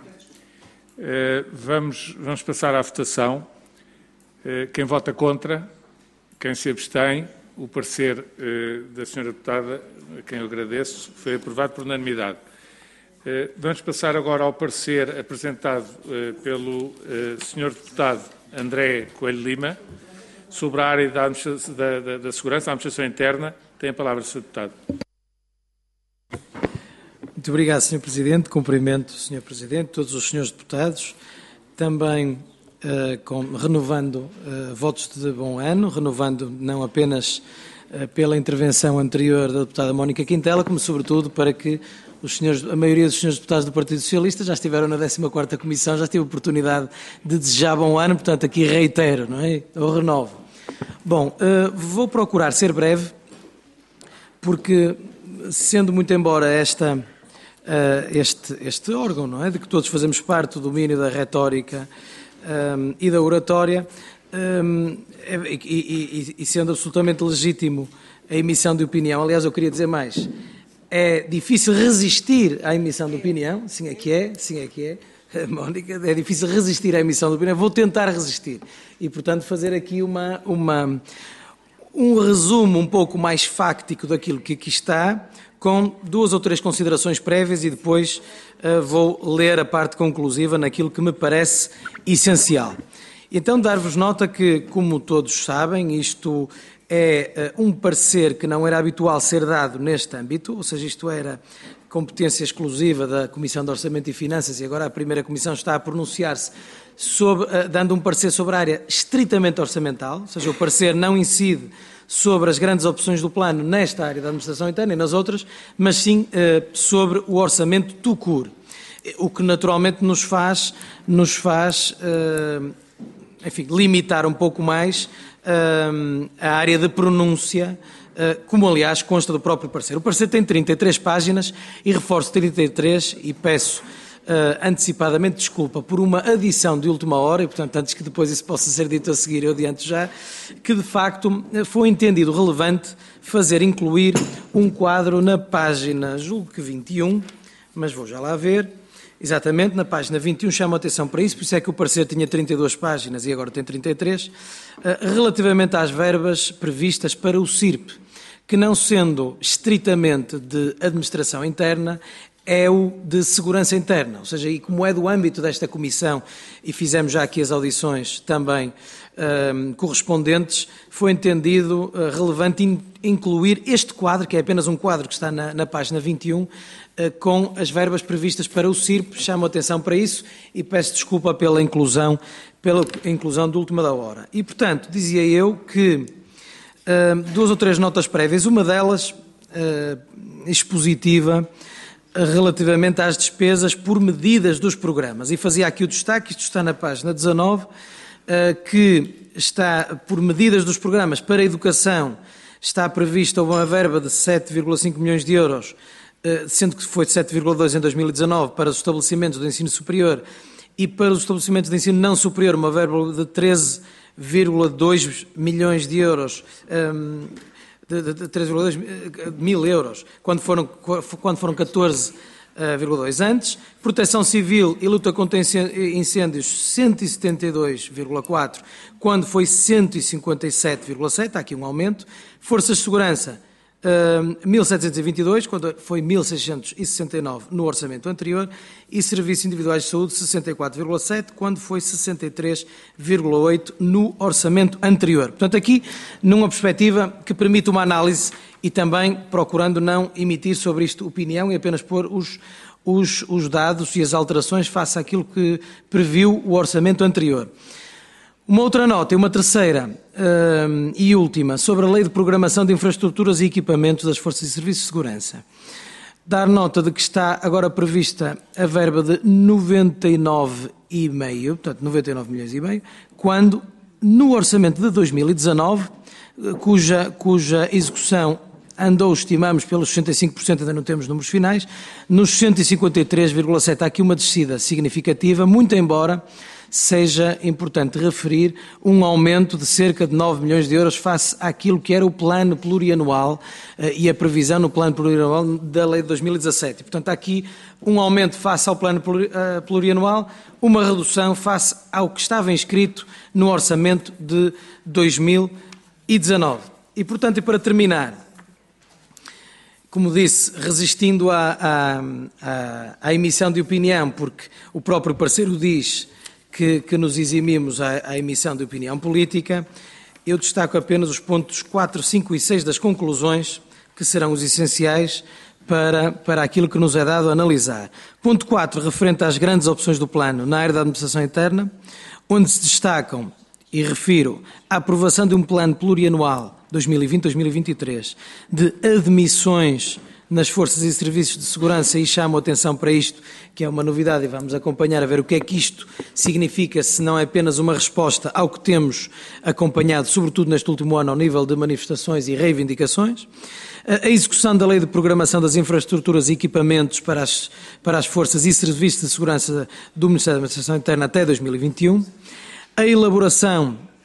Vamos, vamos passar à votação. Quem vota contra, quem se abstém, o parecer da senhora Deputada, a quem eu agradeço, foi aprovado por unanimidade. Vamos passar agora ao parecer apresentado pelo senhor Deputado André Coelho Lima sobre a área da, da, da, da segurança, da administração interna. Tem a palavra, senhor Deputado. Muito obrigado, senhor Presidente. Cumprimento o senhor Presidente, todos os senhores deputados. Também uh, com, renovando uh, votos de bom ano, renovando não apenas uh, pela intervenção anterior da deputada Mónica Quintela, como sobretudo para que os senhores, a maioria dos senhores deputados do Partido Socialista já estiveram na décima quarta Comissão, já tive a oportunidade de desejar bom ano, portanto aqui reitero, não é? Ou renovo. Bom, uh, vou procurar ser breve, porque, sendo muito embora esta, uh, este, este órgão, não é, de que todos fazemos parte, o domínio da retórica um, e da oratória, um, e, e, e sendo absolutamente legítimo a emissão de opinião, aliás, eu queria dizer mais, é difícil resistir à emissão de opinião, sim é que é, sim é que é, Mónica, é difícil resistir à emissão de opinião, vou tentar resistir e, portanto, fazer aqui uma... uma um resumo um pouco mais fáctico daquilo que aqui está, com duas ou três considerações prévias e depois uh, vou ler a parte conclusiva naquilo que me parece essencial. Então, dar-vos nota que, como todos sabem, isto é uh, um parecer que não era habitual ser dado neste âmbito, ou seja, isto era competência exclusiva da Comissão de Orçamento e Finanças e agora a primeira Comissão está a pronunciar-se sobre, uh, dando um parecer sobre a área estritamente orçamental, ou seja, o parecer não incide sobre as grandes opções do plano nesta área da administração interna e nas outras, mas sim uh, sobre o orçamento tout court, o que naturalmente nos faz, nos faz uh, enfim, limitar um pouco mais uh, a área de pronúncia, uh, como aliás consta do próprio parecer. O parecer tem trinta e três páginas e reforço trinta e três e peço Uh, antecipadamente desculpa por uma adição de última hora, e portanto antes que depois isso possa ser dito a seguir, eu adianto já, que de facto foi entendido relevante fazer incluir um quadro na página, julgo que vinte e um, mas vou já lá ver, exatamente, na página vinte e um chamo a atenção para isso, por isso é que o parecer tinha trinta e duas páginas e agora tem trinta e três, uh, relativamente às verbas previstas para o C I R P, que não sendo estritamente de administração interna, é o de segurança interna, ou seja, e como é do âmbito desta comissão, e fizemos já aqui as audições também um, correspondentes, foi entendido uh, relevante in, incluir este quadro, que é apenas um quadro que está na, na página vinte e um, uh, com as verbas previstas para o C I R P, chamo a atenção para isso e peço desculpa pela inclusão, pela inclusão de última da hora. E, portanto, dizia eu que uh, duas ou três notas prévias, uma delas uh, expositiva, relativamente às despesas por medidas dos programas. E fazia aqui o destaque, isto está na página dezanove, que está por medidas dos programas para a educação, está prevista uma verba de sete vírgula cinco milhões de euros, sendo que foi de sete vírgula dois em dois mil e dezanove para os estabelecimentos do ensino superior e para os estabelecimentos de ensino não superior uma verba de treze vírgula dois milhões de euros, de três vírgula dois mil euros, quando foram, quando foram catorze vírgula dois antes. Proteção Civil e luta contra incêndios, cento e setenta e dois vírgula quatro, quando foi cento e cinquenta e sete vírgula sete, há aqui um aumento. Forças de Segurança, mil setecentos e vinte e dois, quando foi mil seiscentos e sessenta e nove no orçamento anterior, e Serviços Individuais de Saúde, sessenta e quatro vírgula sete, quando foi sessenta e três vírgula oito no orçamento anterior. Portanto, aqui, numa perspectiva que permite uma análise e também procurando não emitir sobre isto opinião e apenas pôr os, os, os dados e as alterações face àquilo que previu o orçamento anterior. Uma outra nota e uma terceira uh, e última sobre a Lei de Programação de Infraestruturas e Equipamentos das Forças e Serviços de Segurança. Dar nota de que está agora prevista a verba de noventa e nove vírgula cinco, portanto noventa e nove milhões e meio, quando no orçamento de dois mil e dezanove, cuja, cuja execução andou, estimamos, pelos sessenta e cinco por cento, ainda não temos números finais, nos cento e cinquenta e três vírgula sete há aqui uma descida significativa, muito embora seja importante referir um aumento de cerca de nove milhões de euros face àquilo que era o plano plurianual uh, e a previsão no plano plurianual da Lei de dois mil e dezassete. Portanto, há aqui um aumento face ao plano plurianual, uma redução face ao que estava inscrito no orçamento de dois mil e dezanove. E, portanto, e para terminar, como disse, resistindo à, à, à, à emissão de opinião, porque o próprio parceiro diz que, que nos eximimos à, à emissão de opinião política, eu destaco apenas os pontos quatro, cinco e seis das conclusões, que serão os essenciais para, para aquilo que nos é dado a analisar. Ponto quatro, referente às grandes opções do plano na área da administração interna, onde se destacam, e refiro, a aprovação de um plano plurianual dois mil e vinte a dois mil e vinte e três de admissões nas forças e serviços de segurança, e chamo a atenção para isto, que é uma novidade, e vamos acompanhar a ver o que é que isto significa, se não é apenas uma resposta ao que temos acompanhado, sobretudo neste último ano, ao nível de manifestações e reivindicações. A execução da Lei de Programação das Infraestruturas e Equipamentos para as, para as forças e serviços de segurança do Ministério da Administração Interna até dois mil e vinte e um. A elaboração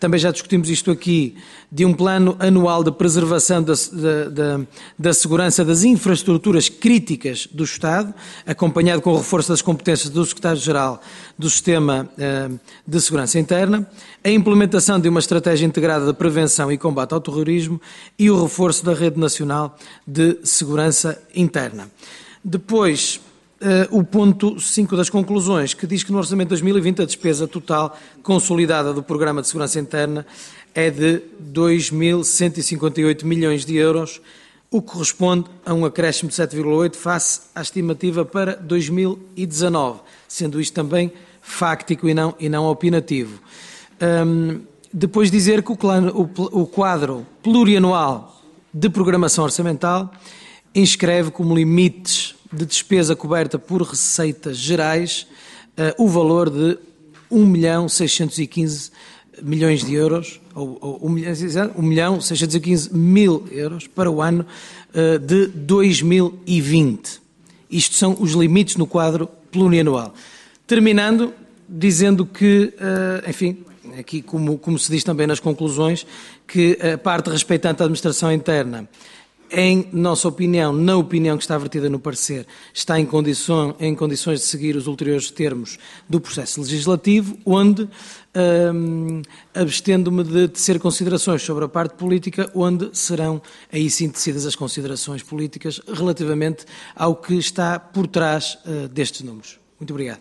também já discutimos isto aqui, de um plano anual de preservação da, da, da, da segurança das infraestruturas críticas do Estado, acompanhado com o reforço das competências do Secretário-Geral do Sistema eh, de Segurança Interna, a implementação de uma estratégia integrada de prevenção e combate ao terrorismo e o reforço da Rede Nacional de Segurança Interna. Depois, Uh, o ponto cinco das conclusões, que diz que no Orçamento de dois mil e vinte a despesa total consolidada do Programa de Segurança Interna é de dois mil cento e cinquenta e oito milhões de euros, o que corresponde a um acréscimo de sete vírgula oito face à estimativa para dois mil e dezanove, sendo isto também fáctico e não, e não opinativo. Um, depois dizer que o, plano, o, o quadro plurianual de programação orçamental inscreve como limites de despesa coberta por receitas gerais uh, o valor de um milhão seiscentos e quinze milhões de euros, ou, ou um milhão seiscentos e quinze mil euros para o ano uh, de dois mil e vinte. Isto são os limites no quadro plurianual. Terminando, dizendo que, uh, enfim, aqui como, como se diz também nas conclusões, que a parte respeitante à administração interna, em nossa opinião, na opinião que está vertida no parecer, está em, condição, em condições de seguir os ulteriores termos do processo legislativo, onde, hum, abstendo-me de tecer considerações sobre a parte política, onde serão aí sim tecidas as considerações políticas relativamente ao que está por trás uh, destes números. Muito obrigado.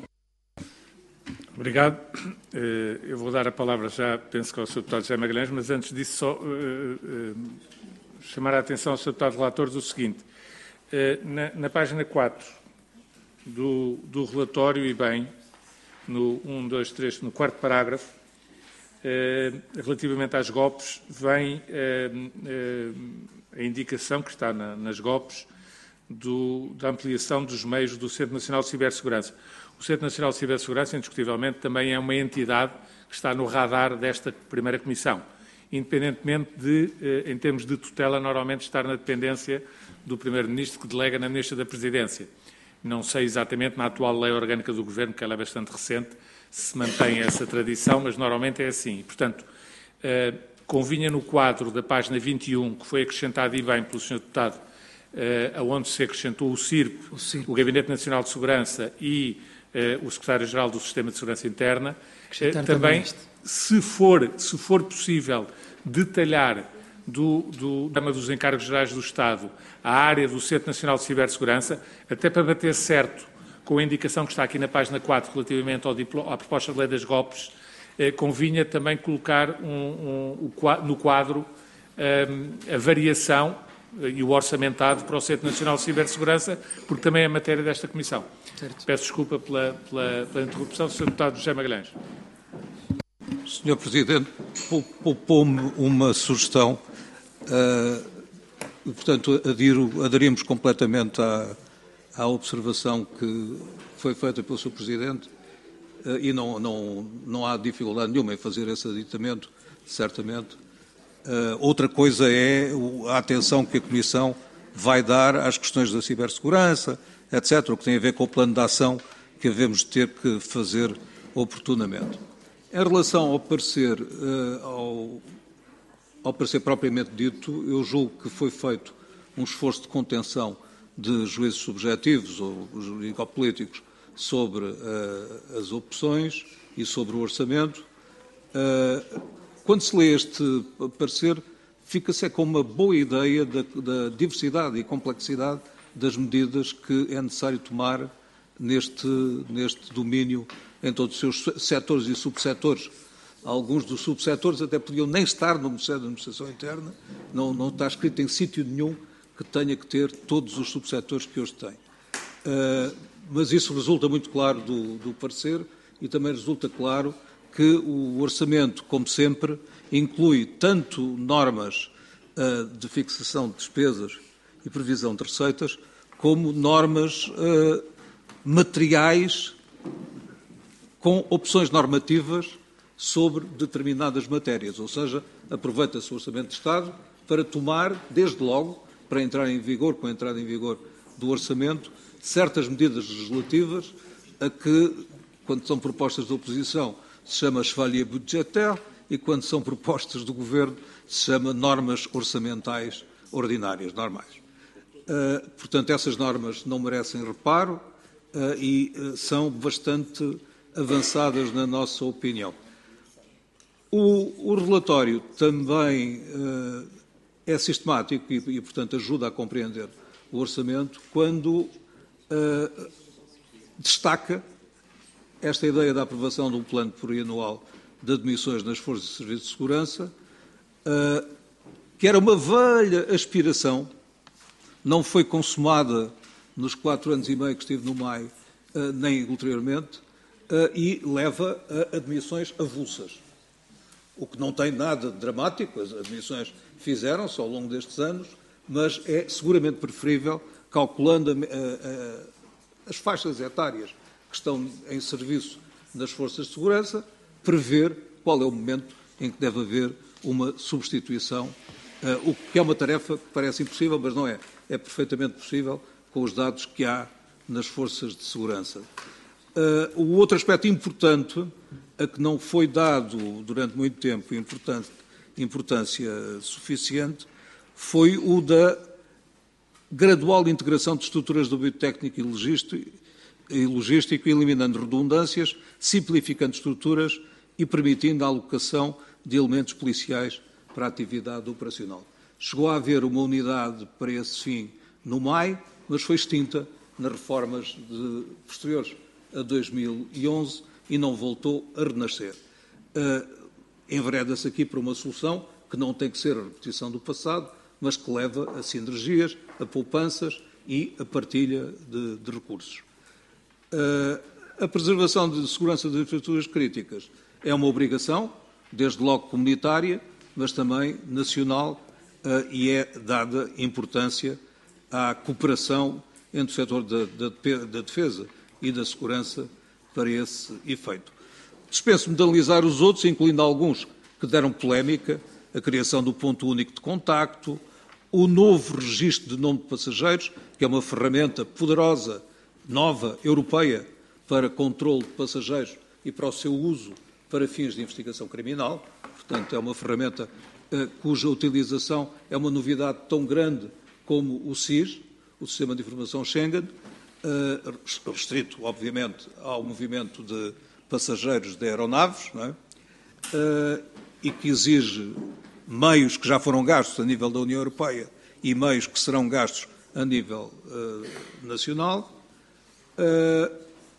Obrigado. Eu vou dar a palavra já, penso que ao senhor Deputado José Magalhães, mas antes disso só uh, uh, chamar a atenção ao senhor Deputado Relator do seguinte. Uh, na, na página quatro do, do relatório, e bem, no um, dois, três, no quarto parágrafo, uh, relativamente às G O Ps, vem uh, uh, a indicação que está na, nas G O Ps do, da ampliação dos meios do Centro Nacional de Cibersegurança. O Centro Nacional de Cibersegurança, indiscutivelmente, também é uma entidade que está no radar desta primeira comissão, independentemente de, em termos de tutela, normalmente estar na dependência do Primeiro-Ministro, que delega na Ministra da Presidência. Não sei exatamente, na atual lei orgânica do Governo, que ela é bastante recente, se mantém essa tradição, mas normalmente é assim. E, portanto, convinha no quadro da página vinte e um, que foi acrescentado e bem pelo senhor Deputado, aonde se acrescentou o C I R P, o, C I R P. o Gabinete Nacional de Segurança e Uh, o Secretário-Geral do Sistema de Segurança Interna, uh, também, se for, se for possível, detalhar do, do tema dos encargos gerais do Estado a área do Centro Nacional de Cibersegurança, até para bater certo com a indicação que está aqui na página quatro relativamente ao diplo, à proposta de lei das G O Ps, uh, convinha também colocar um, um, no quadro um, a variação e o orçamentado para o Centro Nacional de Cibersegurança, porque também é matéria desta Comissão. Certo. Peço desculpa pela, pela, pela interrupção, senhor Deputado José Magalhães. senhor Presidente, poupou-me uma sugestão. Uh, portanto, adiro, aderimos completamente à, à observação que foi feita pelo senhor Presidente uh, e não, não, não há dificuldade nenhuma em fazer esse aditamento, certamente. Uh, outra coisa é a atenção que a Comissão vai dar às questões da cibersegurança, etcétera, o que tem a ver com o plano de ação que havemos de ter que fazer oportunamente. Em relação ao parecer, uh, ao, ao parecer propriamente dito, eu julgo que foi feito um esforço de contenção de juízos subjetivos ou jurídico-políticos sobre uh, as opções e sobre o orçamento. Uh, Quando se lê este parecer, fica-se com uma boa ideia da, da diversidade e complexidade das medidas que é necessário tomar neste, neste domínio, em todos os seus setores e subsetores. Alguns dos subsetores até podiam nem estar no Ministério da Administração Interna, não, não está escrito em sítio nenhum que tenha que ter todos os subsetores que hoje tem. Uh, mas isso resulta muito claro do, do parecer e também resulta claro que o orçamento, como sempre, inclui tanto normas uh, de fixação de despesas e previsão de receitas, como normas uh, materiais com opções normativas sobre determinadas matérias. Ou seja, aproveita-se o Orçamento de Estado para tomar, desde logo, para entrar em vigor, com a entrada em vigor do Orçamento, certas medidas legislativas a que, quando são propostas da oposição, se chama chevalier budgétaire e quando são propostas do Governo se chama normas orçamentais ordinárias, normais. Uh, portanto, essas normas não merecem reparo uh, e uh, são bastante avançadas na nossa opinião. O, o relatório também uh, é sistemático e, e, portanto, ajuda a compreender o orçamento quando uh, destaca esta ideia da aprovação de um plano plurianual de admissões nas forças de serviço de segurança, uh, que era uma velha aspiração, não foi consumada nos quatro anos e meio que estive no M A I, uh, nem ulteriormente, uh, e leva a admissões avulsas. O que não tem nada de dramático, as admissões fizeram-se ao longo destes anos, mas é seguramente preferível, calculando a, a, a, as faixas etárias que estão em serviço nas forças de segurança, prever qual é o momento em que deve haver uma substituição, uh, o que é uma tarefa que parece impossível, mas não é. É perfeitamente possível com os dados que há nas forças de segurança. Uh, o outro aspecto importante, a que não foi dado durante muito tempo importância suficiente, foi o da gradual integração de estruturas do âmbito técnico e logístico, eliminando redundâncias, simplificando estruturas e permitindo a alocação de elementos policiais para a atividade operacional. Chegou a haver uma unidade para esse fim no M A I, mas foi extinta nas reformas de, posteriores a dois mil e onze e não voltou a renascer. Uh, envereda-se aqui para uma solução que não tem que ser a repetição do passado, mas que leva a sinergias, a poupanças e a partilha de, de recursos. Uh, a preservação de segurança das infraestruturas críticas é uma obrigação, desde logo comunitária, mas também nacional, uh, e é dada importância à cooperação entre o setor da, da, da defesa e da segurança para esse efeito. Dispenso-me de analisar os outros, incluindo alguns que deram polémica, a criação do ponto único de contacto, o novo registro de nome de passageiros, que é uma ferramenta poderosa, nova, europeia, para controle de passageiros e para o seu uso para fins de investigação criminal. Portanto, é uma ferramenta eh, cuja utilização é uma novidade tão grande como o S I S, o Sistema de Informação Schengen, eh, restrito, obviamente, ao movimento de passageiros de aeronaves, não é? eh, e que exige meios que já foram gastos a nível da União Europeia e meios que serão gastos a nível uh, nacional, uh,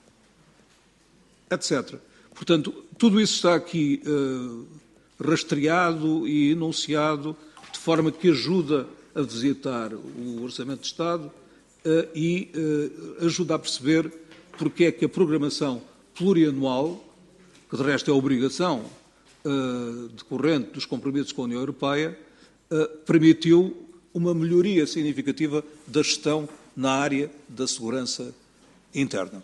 etcétera. Portanto, tudo isso está aqui uh, rastreado e enunciado de forma que ajuda a visitar o Orçamento de Estado uh, e uh, ajuda a perceber porque é que a programação plurianual, que de resto é a obrigação Uh, decorrente dos compromissos com a União Europeia, uh, permitiu uma melhoria significativa da gestão na área da segurança interna.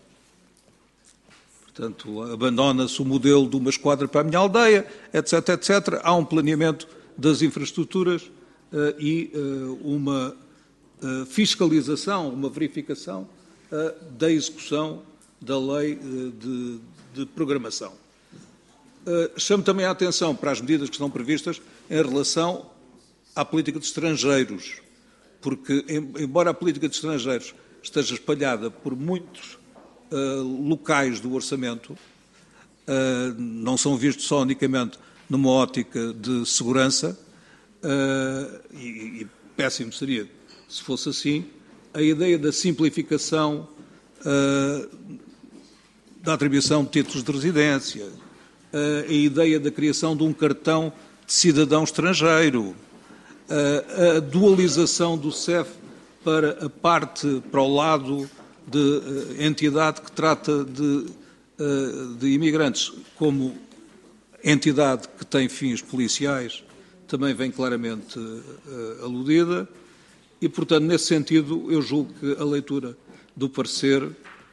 Portanto, abandona-se o modelo de uma esquadra para a minha aldeia, etc, etcétera. Há um planeamento das infraestruturas uh, e uh, uma uh, fiscalização, uma verificação uh, da execução da lei uh, de, de programação. Uh, chamo também a atenção para as medidas que estão previstas em relação à política de estrangeiros, porque, em, embora a política de estrangeiros esteja espalhada por muitos uh, locais do orçamento, uh, não são vistos só unicamente numa ótica de segurança, uh, e, e péssimo seria se fosse assim, a ideia da simplificação uh, da atribuição de títulos de residência, a ideia da criação de um cartão de cidadão estrangeiro, a dualização do C E F para a parte, para o lado de entidade que trata de, de imigrantes como entidade que tem fins policiais, também vem claramente aludida e, portanto, nesse sentido, eu julgo que a leitura do parecer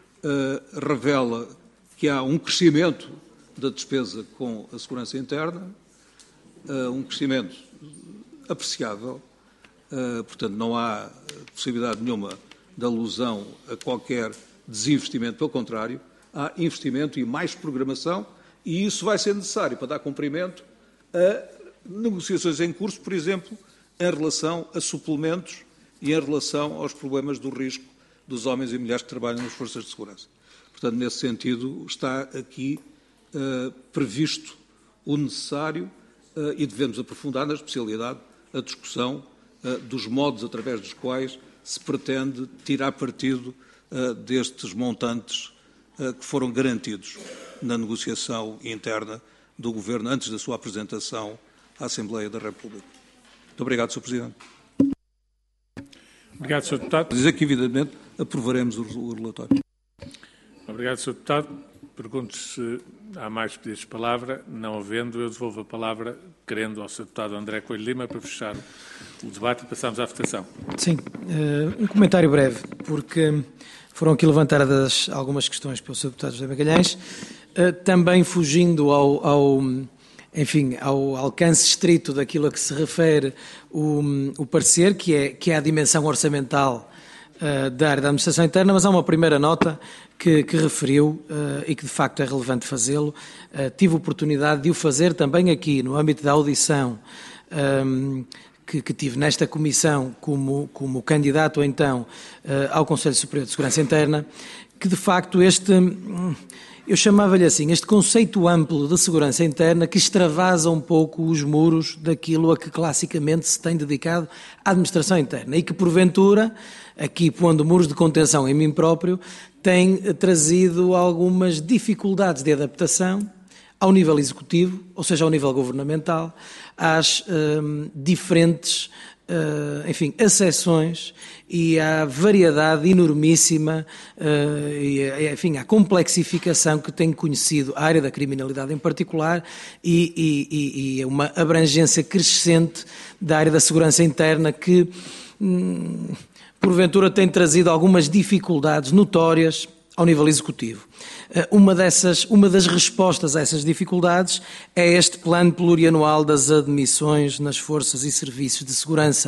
revela que há um crescimento da despesa com a segurança interna, uh, um crescimento apreciável, uh, portanto não há possibilidade nenhuma de alusão a qualquer desinvestimento, pelo contrário, há investimento e mais programação e isso vai ser necessário para dar cumprimento Uh, negociações em curso, por exemplo, em relação a suplementos e em relação aos problemas do risco dos homens e mulheres que trabalham nas forças de segurança. Portanto, nesse sentido, está aqui uh, previsto o necessário uh, e devemos aprofundar na especialidade a discussão uh, dos modos através dos quais se pretende tirar partido uh, destes montantes uh, que foram garantidos na negociação interna do Governo antes da sua apresentação à Assembleia da República. Muito obrigado, senhor Presidente. Obrigado, senhor Deputado. Dizer que, evidentemente, aprovaremos o relatório. Obrigado, senhor Deputado. Pergunto se há mais pedidos de palavra. Não havendo, eu devolvo a palavra, querendo ao senhor Deputado André Coelho Lima, para fechar o debate e passarmos à votação. Sim, um comentário breve, porque foram aqui levantadas algumas questões pelo senhor Deputado José Magalhães, também fugindo ao, ao, enfim, ao alcance estrito daquilo a que se refere o, o parecer, que é, que é a dimensão orçamental uh, da área da administração interna, mas há uma primeira nota que, que referiu uh, e que de facto é relevante fazê-lo. Uh, tive oportunidade de o fazer também aqui no âmbito da audição um, que, que tive nesta comissão como, como candidato então uh, ao Conselho Superior de Segurança Interna, que de facto este... Um, eu chamava-lhe assim, este conceito amplo de segurança interna que extravasa um pouco os muros daquilo a que classicamente se tem dedicado à administração interna e que, porventura, aqui pondo muros de contenção em mim próprio, tem trazido algumas dificuldades de adaptação ao nível executivo, ou seja, ao nível governamental, às hum, diferentes Uh, enfim, acessões e à variedade enormíssima uh, e, enfim, à complexificação que tem conhecido a área da criminalidade em particular e, e, e uma abrangência crescente da área da segurança interna que, hum, porventura, tem trazido algumas dificuldades notórias ao nível executivo. Uma, dessas, uma das respostas a essas dificuldades é este plano plurianual das admissões nas forças e serviços de segurança,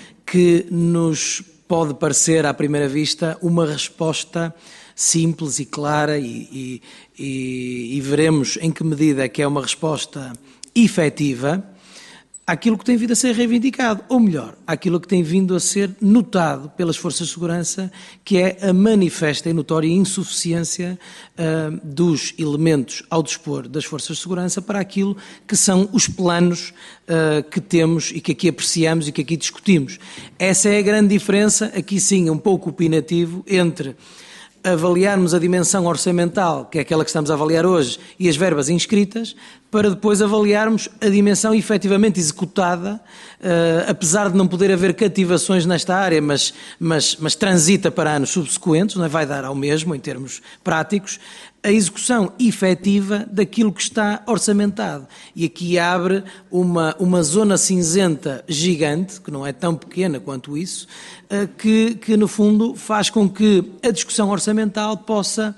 que nos pode parecer, à primeira vista, uma resposta simples e clara e, e, e, e veremos em que medida é que é uma resposta efetiva àquilo que tem vindo a ser reivindicado, ou melhor, àquilo que tem vindo a ser notado pelas forças de segurança, que é a manifesta e notória insuficiência uh, dos elementos ao dispor das forças de segurança para aquilo que são os planos uh, que temos e que aqui apreciamos e que aqui discutimos. Essa é a grande diferença, aqui sim um pouco opinativo, entre avaliarmos a dimensão orçamental, que é aquela que estamos a avaliar hoje, e as verbas inscritas, para depois avaliarmos a dimensão efetivamente executada, uh, apesar de não poder haver cativações nesta área, mas, mas, mas transita para anos subsequentes, não é? Vai dar ao mesmo, em termos práticos, a execução efetiva daquilo que está orçamentado. E aqui abre uma, uma zona cinzenta gigante, que não é tão pequena quanto isso, que, que no fundo faz com que a discussão orçamental possa,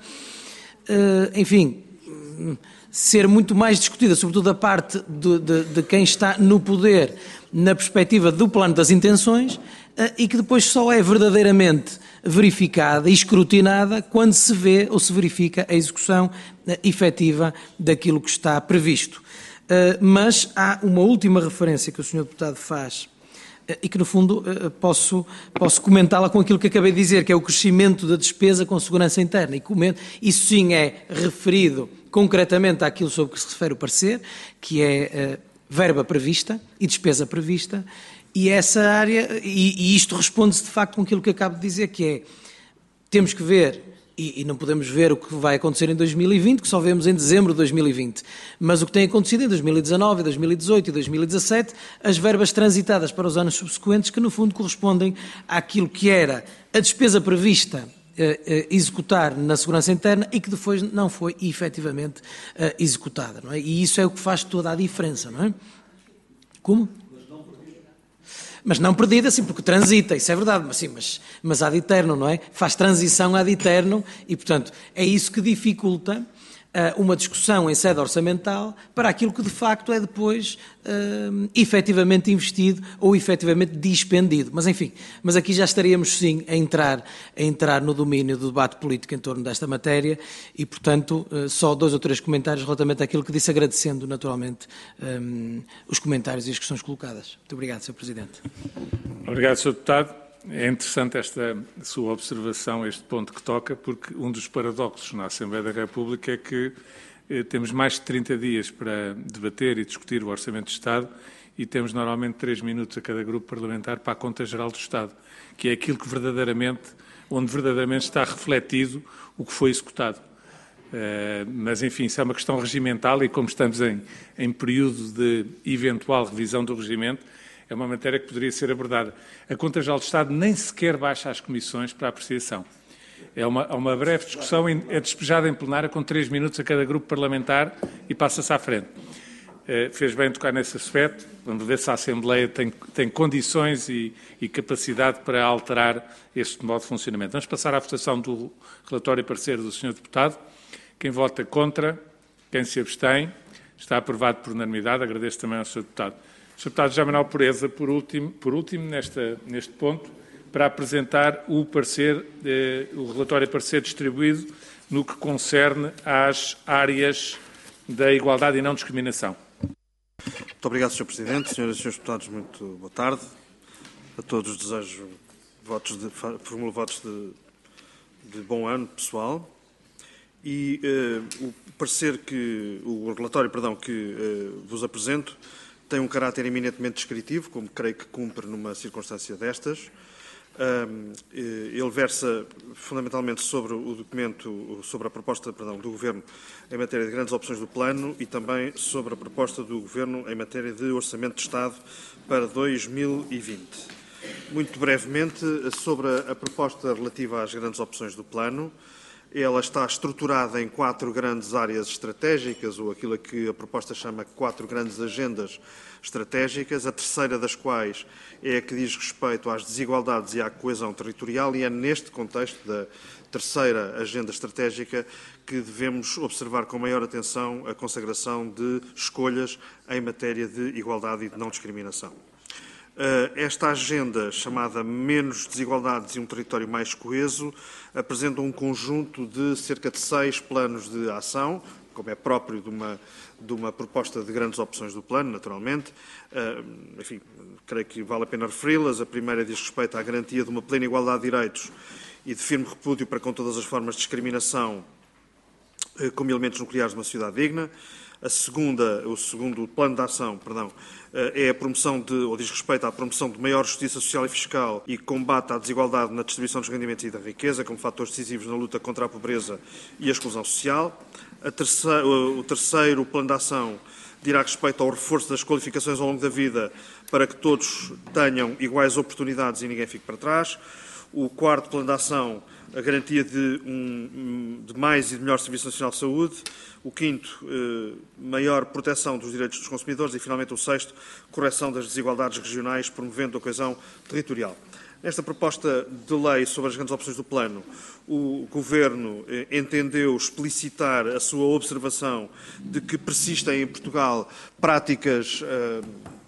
enfim, ser muito mais discutida, sobretudo da parte de, de, de quem está no poder, na perspectiva do plano das intenções, e que depois só é verdadeiramente verificada e escrutinada quando se vê ou se verifica a execução efetiva daquilo que está previsto. Mas há uma última referência que o senhor Deputado faz e que, no fundo, posso, posso comentá-la com aquilo que acabei de dizer, que é o crescimento da despesa com segurança interna. E comento, isso sim é referido concretamente àquilo sobre que se refere o parecer, que é verba prevista e despesa prevista. E essa área, e, e isto responde-se de facto com aquilo que acabo de dizer, que é, temos que ver, e, e não podemos ver o que vai acontecer em dois mil e vinte, que só vemos em dezembro de dois mil e vinte, mas o que tem acontecido em dois mil e dezanove, dois mil e dezoito e dois mil e dezassete, as verbas transitadas para os anos subsequentes, que no fundo correspondem àquilo que era a despesa prevista eh, eh, executar na segurança interna e que depois não foi efetivamente eh, executada, não é? E isso é o que faz toda a diferença, não é? Como? Mas não perdida, sim, porque transita, isso é verdade, mas sim, mas, mas ad eterno, não é? Faz transição ad eterno e, portanto, é isso que dificulta uma discussão em sede orçamental para aquilo que de facto é depois uh, efetivamente investido ou efetivamente dispendido. Mas enfim, mas aqui já estaríamos sim a entrar, a entrar no domínio do debate político em torno desta matéria e, portanto, uh, só dois ou três comentários relativamente àquilo que disse, agradecendo naturalmente um, os comentários e as questões colocadas. Muito obrigado, senhor Presidente. Obrigado, senhor Deputado. É interessante esta sua observação, este ponto que toca, porque um dos paradoxos na Assembleia da República é que eh, temos mais de trinta dias para debater e discutir o Orçamento de Estado e temos normalmente três minutos a cada grupo parlamentar para a Conta Geral do Estado, que é aquilo que verdadeiramente, onde verdadeiramente está refletido o que foi executado. Uh, mas, enfim, isso é uma questão regimental e, como estamos em, em período de eventual revisão do regimento, é uma matéria que poderia ser abordada. A Conta Geral do Estado nem sequer baixa às comissões para apreciação. É uma, uma breve discussão, é despejada em plenária com três minutos a cada grupo parlamentar e passa-se à frente. Uh, fez bem tocar nesse aspecto. Vamos ver se a Assembleia tem, tem condições e, e capacidade para alterar este modo de funcionamento. Vamos passar à votação do relatório e parecer do senhor Deputado. Quem vota contra, quem se abstém, está aprovado por unanimidade. Agradeço também ao senhor Deputado. senhor Deputado José Manuel Pureza, por último, por último nesta, neste ponto, para apresentar o parecer, eh, o relatório e parecer distribuído no que concerne às áreas da igualdade e não discriminação. Muito obrigado, senhor Presidente. Senhoras e senhores deputados, muito boa tarde. A todos desejo votos de, formulo votos de, de bom ano pessoal. E uh, o parecer que, o relatório, perdão, que uh, vos apresento tem um caráter eminentemente descritivo, como creio que cumpre numa circunstância destas. Uh, ele versa fundamentalmente sobre o documento, sobre a proposta, perdão, do Governo em matéria de grandes opções do plano e também sobre a proposta do Governo em matéria de Orçamento de Estado para dois mil e vinte. Muito brevemente, sobre a, a proposta relativa às grandes opções do plano. Ela está estruturada em quatro grandes áreas estratégicas, ou aquilo a que a proposta chama quatro grandes agendas estratégicas, a terceira das quais é a que diz respeito às desigualdades e à coesão territorial, e é neste contexto da terceira agenda estratégica que devemos observar com maior atenção a consagração de escolhas em matéria de igualdade e de não discriminação. Esta agenda, chamada Menos Desigualdades e um Território Mais Coeso, apresenta um conjunto de cerca de seis planos de ação, como é próprio de uma, de uma proposta de grandes opções do plano, naturalmente. Enfim, creio que vale a pena referi-las. A primeira diz respeito à garantia de uma plena igualdade de direitos e de firme repúdio para com todas as formas de discriminação como elementos nucleares de uma sociedade digna. A segunda, o segundo plano de ação, perdão, é a promoção de, ou diz respeito à promoção de maior justiça social e fiscal e combate à desigualdade na distribuição dos rendimentos e da riqueza, como fatores decisivos na luta contra a pobreza e a exclusão social. A terceiro, o terceiro plano de ação dirá respeito ao reforço das qualificações ao longo da vida para que todos tenham iguais oportunidades e ninguém fique para trás. O quarto plano de ação, a garantia de, um, de mais e de melhor Serviço Nacional de Saúde. O quinto, eh, maior proteção dos direitos dos consumidores. E, finalmente, o sexto, correção das desigualdades regionais, promovendo a coesão territorial. Nesta proposta de lei sobre as grandes opções do plano, o Governo eh, entendeu explicitar a sua observação de que persistem em Portugal práticas eh,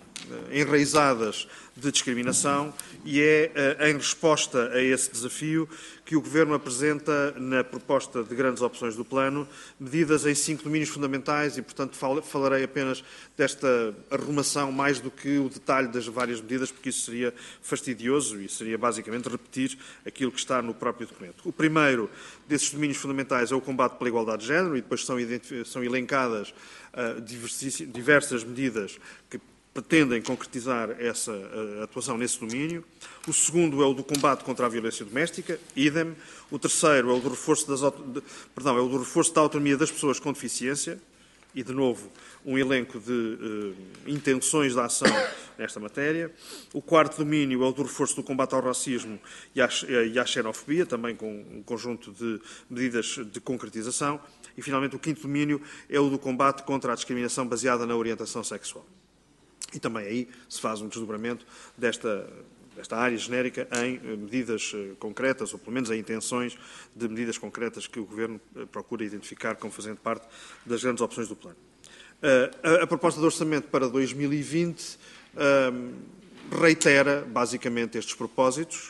enraizadas de discriminação e é em resposta a esse desafio que o Governo apresenta na proposta de grandes opções do plano medidas em cinco domínios fundamentais e, portanto, falarei apenas desta arrumação mais do que o detalhe das várias medidas, porque isso seria fastidioso e seria basicamente repetir aquilo que está no próprio documento. O primeiro desses domínios fundamentais é o combate pela igualdade de género e depois são, são elencadas uh, diversas medidas que pretendem concretizar essa uh, atuação nesse domínio. O segundo é o do combate contra a violência doméstica, idem. O terceiro é o do reforço, das, de, perdão, é o do reforço da autonomia das pessoas com deficiência e, de novo, um elenco de uh, intenções de ação nesta matéria. O quarto domínio é o do reforço do combate ao racismo e à, e à xenofobia, também com um conjunto de medidas de concretização. E, finalmente, o quinto domínio é o do combate contra a discriminação baseada na orientação sexual. E também aí se faz um desdobramento desta, esta área genérica em medidas concretas, ou pelo menos em intenções de medidas concretas que o Governo procura identificar como fazendo parte das grandes opções do plano. A, a proposta de orçamento para dois mil e vinte um, reitera basicamente estes propósitos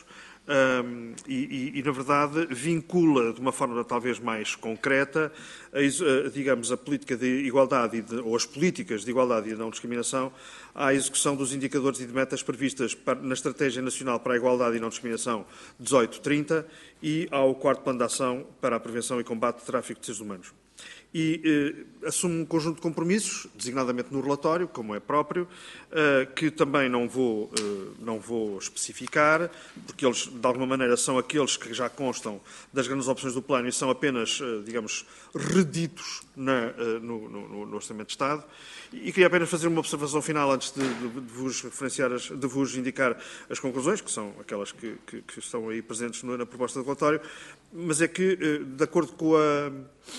um, e, e, e, na verdade, vincula de uma forma talvez mais concreta, a, a, digamos, a política de igualdade e de, ou as políticas de igualdade e de não discriminação à execução dos indicadores e de metas previstas para, na Estratégia Nacional para a Igualdade e Não Discriminação dezoito trinta e ao quarto Plano de Ação para a Prevenção e Combate do Tráfico de Seres Humanos. E eh, assume um conjunto de compromissos, designadamente no relatório, como é próprio, eh, que também não vou, eh, não vou especificar, porque eles, de alguma maneira, são aqueles que já constam das grandes opções do plano e são apenas, eh, digamos, reditos na, eh, no, no, no Orçamento de Estado. E queria apenas fazer uma observação final antes de, de, de vos referenciar, as, de vos indicar as conclusões, que são aquelas que, que, que estão aí presentes na proposta do relatório, mas é que, eh, de acordo com a...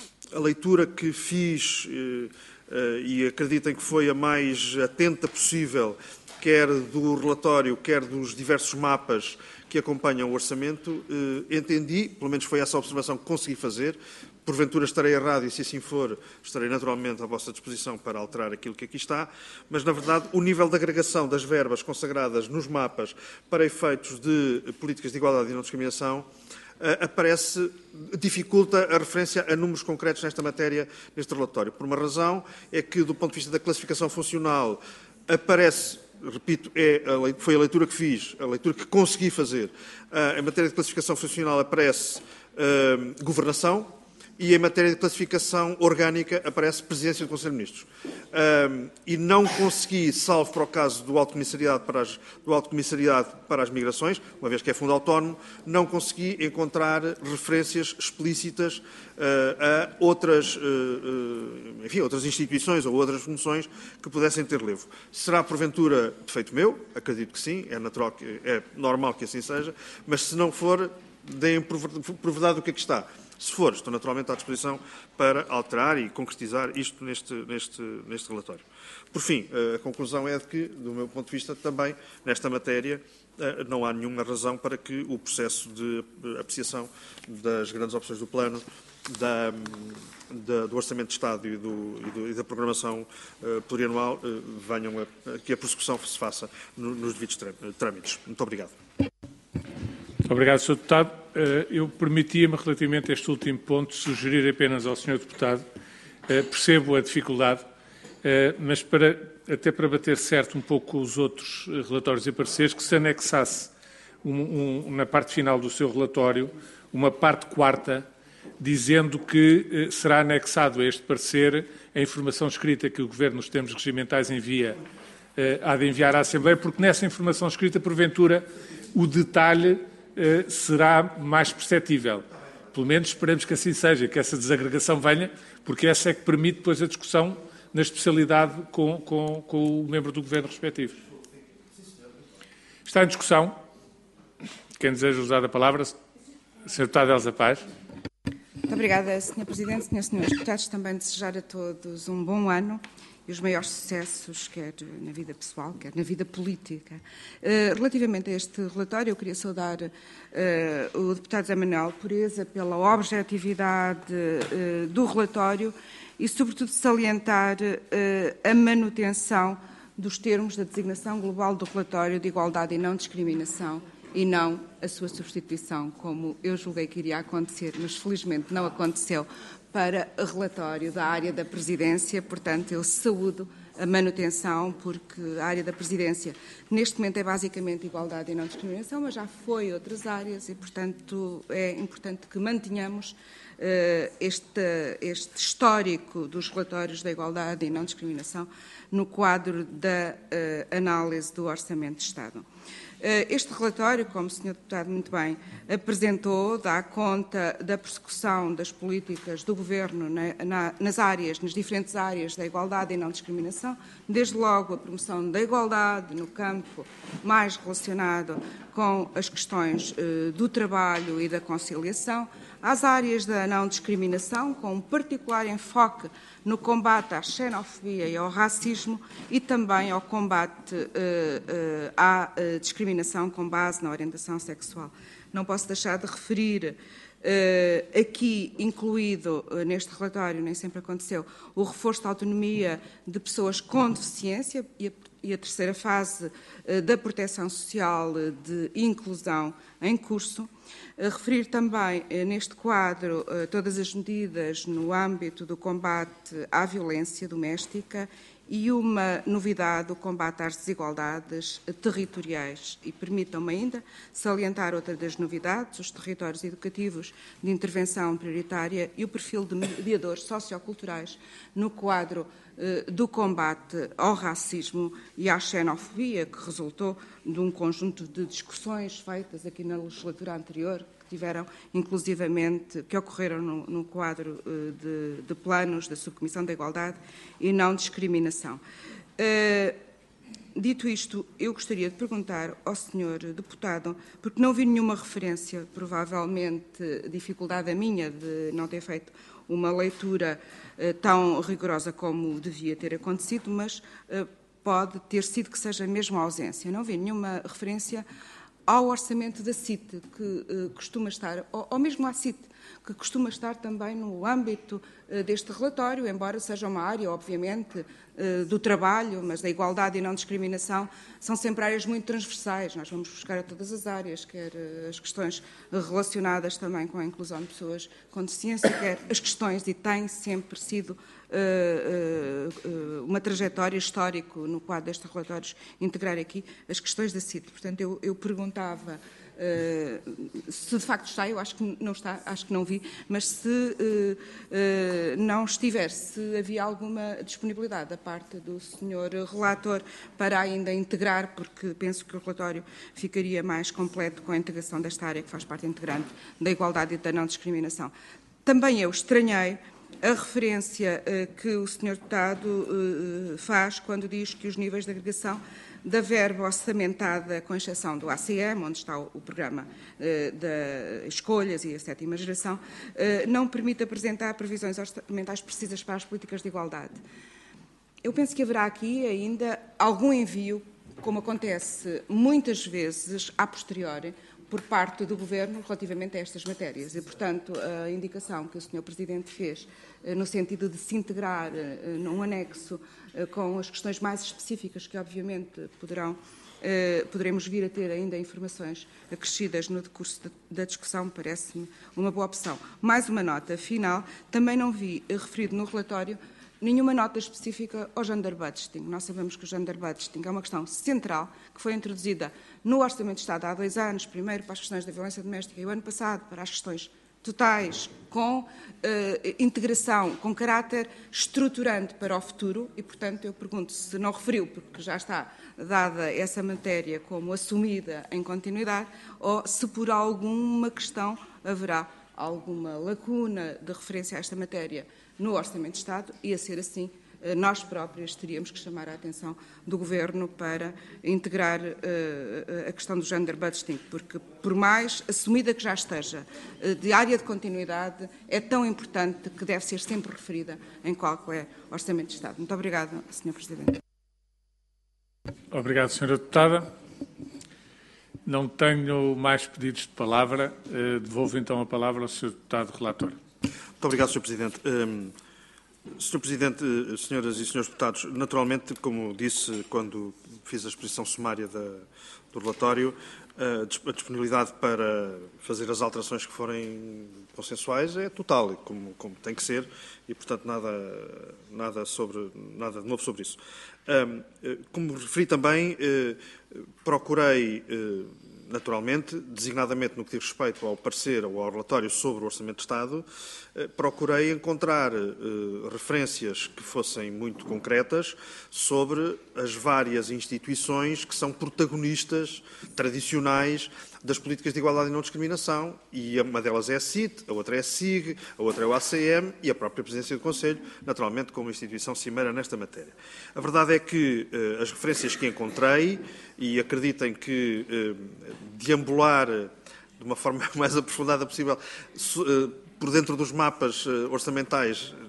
A leitura que fiz, eh, eh, e acreditem que foi a mais atenta possível, quer do relatório, quer dos diversos mapas que acompanham o orçamento, eh, entendi, pelo menos foi essa a observação que consegui fazer, porventura estarei errado e, se assim for, estarei naturalmente à vossa disposição para alterar aquilo que aqui está, mas, na verdade, o nível de agregação das verbas consagradas nos mapas para efeitos de políticas de igualdade e não discriminação aparece, dificulta a referência a números concretos nesta matéria, neste relatório. Por uma razão, é que, do ponto de vista da classificação funcional, aparece, repito, é a, foi a leitura que fiz, a leitura que consegui fazer, em matéria de classificação funcional aparece uh, governação, e em matéria de classificação orgânica aparece Presidência do Conselho de Ministros. Um, e não consegui, salvo para o caso do Alto Comissariado para as, do Alto Comissariado para as Migrações, uma vez que é fundo autónomo, não consegui encontrar referências explícitas uh, a outras, uh, uh, enfim, outras instituições ou outras funções que pudessem ter relevo. Será, porventura, defeito meu? Acredito que sim, é, natural, é normal que assim seja, mas se não for, deem por verdade o que aqui está. Se for, estou naturalmente à disposição para alterar e concretizar isto neste, neste, neste relatório. Por fim, a conclusão é de que, do meu ponto de vista, também, nesta matéria, não há nenhuma razão para que o processo de apreciação das grandes opções do plano, da, da, do Orçamento de Estado e, do, e, do, e da programação uh, plurianual uh, venham a, que a prossecução se faça no, nos devidos trâmites. Muito obrigado. Obrigado, senhor Deputado. Eu permitia-me, relativamente a este último ponto, sugerir apenas ao senhor Deputado, percebo a dificuldade, mas para, até para bater certo um pouco com os outros relatórios e pareceres, que se anexasse um, um, na parte final do seu relatório uma parte quarta, dizendo que será anexado a este parecer a informação escrita que o Governo, nos termos regimentais, envia, há de enviar à Assembleia, porque nessa informação escrita, porventura, o detalhe será mais perceptível. Pelo menos esperamos que assim seja, que essa desagregação venha, porque essa é que permite depois a discussão na especialidade com, com, com o membro do Governo respectivo. Está em discussão. Quem deseja usar a palavra? senhor Deputado Elsa Paz. Muito obrigada, senhor Presidente. Senhoras e senhores deputados, também desejar a todos um bom ano e os maiores sucessos, quer na vida pessoal, quer na vida política. Uh, relativamente a este relatório, eu queria saudar uh, o deputado José Manuel Pureza pela objetividade uh, do relatório e, sobretudo, salientar uh, a manutenção dos termos da designação global do relatório de igualdade e não discriminação e não a sua substituição, como eu julguei que iria acontecer, mas felizmente não aconteceu, para o relatório da área da Presidência. Portanto, eu saúdo a manutenção, porque a área da Presidência neste momento é basicamente igualdade e não discriminação, mas já foi outras áreas e, portanto, é importante que mantenhamos uh, este, este histórico dos relatórios da igualdade e não discriminação no quadro da uh, análise do Orçamento de Estado. Este relatório, como o senhor Deputado muito bem apresentou, dá conta da persecução das políticas do Governo na, na, nas áreas, nas diferentes áreas da igualdade e não discriminação, desde logo a promoção da igualdade no campo mais relacionado com as questões eh, do trabalho e da conciliação, às áreas da não discriminação, com um particular enfoque no combate à xenofobia e ao racismo e também ao combate uh, uh, à uh, discriminação com base na orientação sexual. Não posso deixar de referir Uh, aqui incluído uh, neste relatório, nem sempre aconteceu, o reforço da autonomia de pessoas com deficiência e a, e a terceira fase uh, da proteção social uh, de inclusão em curso. Uh, referir também uh, neste quadro uh, todas as medidas no âmbito do combate à violência doméstica e uma novidade, o combate às desigualdades territoriais. E permitam-me ainda salientar outra das novidades, os territórios educativos de intervenção prioritária e o perfil de mediadores socioculturais no quadro eh, do combate ao racismo e à xenofobia, que resultou de um conjunto de discussões feitas aqui na legislatura anterior, tiveram, inclusivamente, que ocorreram no, no quadro uh, de, de planos da Subcomissão da Igualdade e não discriminação. Uh, dito isto, eu gostaria de perguntar ao senhor deputado, porque não vi nenhuma referência, provavelmente dificuldade a minha de não ter feito uma leitura uh, tão rigorosa como devia ter acontecido, mas uh, pode ter sido que seja mesmo a ausência. Não vi nenhuma referência ao orçamento da C I T, que uh, costuma estar, ou, ou mesmo à C I T, que costuma estar também no âmbito uh, deste relatório, embora seja uma área, obviamente, uh, do trabalho, mas da igualdade e não discriminação, são sempre áreas muito transversais. Nós vamos buscar a todas as áreas, quer uh, as questões relacionadas também com a inclusão de pessoas com deficiência, quer as questões, e tem sempre sido Uh, uh, uma trajetória histórica no quadro destes relatórios, integrar aqui as questões da C I T. Portanto, eu, eu perguntava uh, se de facto está, eu acho que não está, acho que não vi, mas se uh, uh, não estiver, se havia alguma disponibilidade da parte do senhor relator para ainda integrar, porque penso que o relatório ficaria mais completo com a integração desta área que faz parte integrante da igualdade e da não discriminação. Também eu estranhei a referência uh, que o senhor deputado uh, faz quando diz que os níveis de agregação da verba orçamentada, com exceção do A C M, onde está o, o programa uh, de escolhas e a sétima geração, uh, não permite apresentar previsões orçamentais precisas para as políticas de igualdade. Eu penso que haverá aqui ainda algum envio, como acontece muitas vezes a posteriori, por parte do Governo relativamente a estas matérias. E, portanto, a indicação que o senhor Presidente fez no sentido de se integrar num anexo com as questões mais específicas que, obviamente, poderão, poderemos vir a ter ainda informações acrescidas no decurso da discussão, parece-me uma boa opção. Mais uma nota final, também não vi referido no relatório nenhuma nota específica ao gender budgeting. Nós sabemos que o gender budgeting é uma questão central que foi introduzida no Orçamento de Estado há dois anos, primeiro para as questões da violência doméstica e o ano passado para as questões totais, com uh, integração, com caráter estruturante para o futuro e, portanto, eu pergunto se não referiu, porque já está dada essa matéria como assumida em continuidade, ou se por alguma questão haverá alguma lacuna de referência a esta matéria no Orçamento de Estado e, a ser assim, nós próprios teríamos que chamar a atenção do Governo para integrar uh, a questão do gender budgeting, porque, por mais assumida que já esteja, uh, de área de continuidade, é tão importante que deve ser sempre referida em qualquer Orçamento de Estado. Muito obrigada, senhor Presidente. Obrigado, senhora Deputada. Não tenho mais pedidos de palavra. Uh, devolvo então a palavra ao senhor Deputado Relator. Muito obrigado, senhor Presidente. Um, senhor Presidente, senhoras e senhores deputados, naturalmente, como disse quando fiz a exposição sumária da, do relatório, a disponibilidade para fazer as alterações que forem consensuais é total, como, como tem que ser, e, portanto, nada, nada, sobre, nada de novo sobre isso. Um, como referi também, procurei, naturalmente, designadamente no que diz respeito ao parecer ou ao relatório sobre o Orçamento de Estado, procurei encontrar referências que fossem muito concretas sobre as várias instituições que são protagonistas tradicionais das políticas de igualdade e não discriminação, e uma delas é a C I T, a outra é a S I G, a outra é o A C M e a própria Presidência do Conselho, naturalmente como instituição cimeira nesta matéria. A verdade é que eh, as referências que encontrei, e acreditem que eh, deambular de uma forma mais aprofundada possível, so, eh, por dentro dos mapas eh, orçamentais,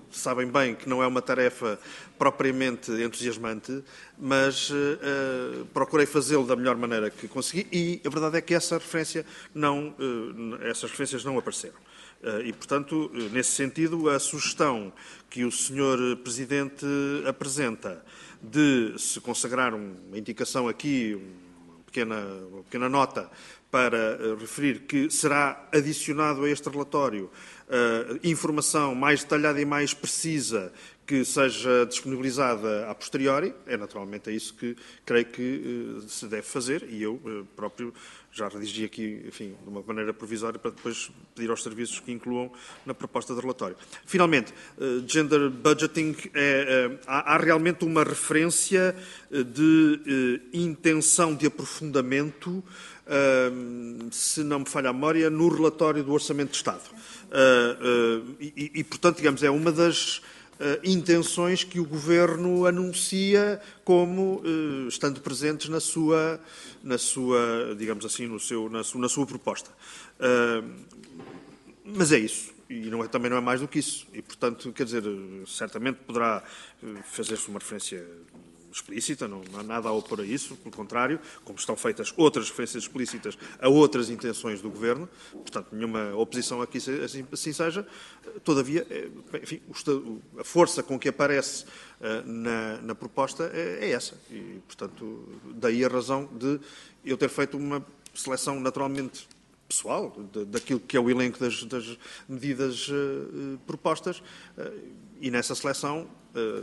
sabem bem que não é uma tarefa propriamente entusiasmante, mas uh, uh, procurei fazê-lo da melhor maneira que consegui e a verdade é que essa referência não, uh, essas referências não apareceram. Uh, e, portanto, uh, nesse sentido, a sugestão que o senhor Presidente apresenta de se consagrar uma indicação aqui, uma pequena, uma pequena nota, para uh, referir que será adicionado a este relatório uh, informação mais detalhada e mais precisa que seja disponibilizada a posteriori, é naturalmente é isso que creio que uh, se deve fazer e eu uh, próprio já redigi aqui, enfim, de uma maneira provisória para depois pedir aos serviços que incluam na proposta de relatório. Finalmente, uh, gender budgeting, é, uh, há, há realmente uma referência uh, de uh, intenção de aprofundamento, Uh, se não me falha a memória, no relatório do Orçamento de Estado. Uh, uh, e, e, portanto, digamos, é uma das uh, intenções que o Governo anuncia como uh, estando presentes na sua, na sua digamos assim, no seu, na, sua, na sua proposta. Uh, mas é isso. E não é, também não é mais do que isso. E, portanto, quer dizer, certamente poderá fazer-se uma referência explícita, não há nada a opor a isso, pelo contrário, como estão feitas outras referências explícitas a outras intenções do Governo, portanto, nenhuma oposição aqui assim, assim seja, todavia, enfim, a força com que aparece uh, na, na proposta é, é essa, e, portanto, daí a razão de eu ter feito uma seleção naturalmente pessoal, de, daquilo que é o elenco das, das medidas uh, propostas, uh, e nessa seleção uh,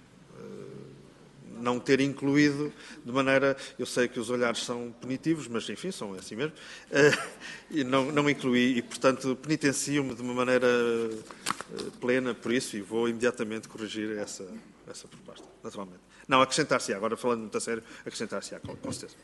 não ter incluído de maneira, eu sei que os olhares são punitivos, mas enfim, são assim mesmo, uh, e não, não incluí, e portanto penitencio-me de uma maneira uh, plena por isso e vou imediatamente corrigir essa, essa proposta, naturalmente. Não, acrescentar-se-á, agora falando muito a sério, acrescentar-se-á, com, com certeza.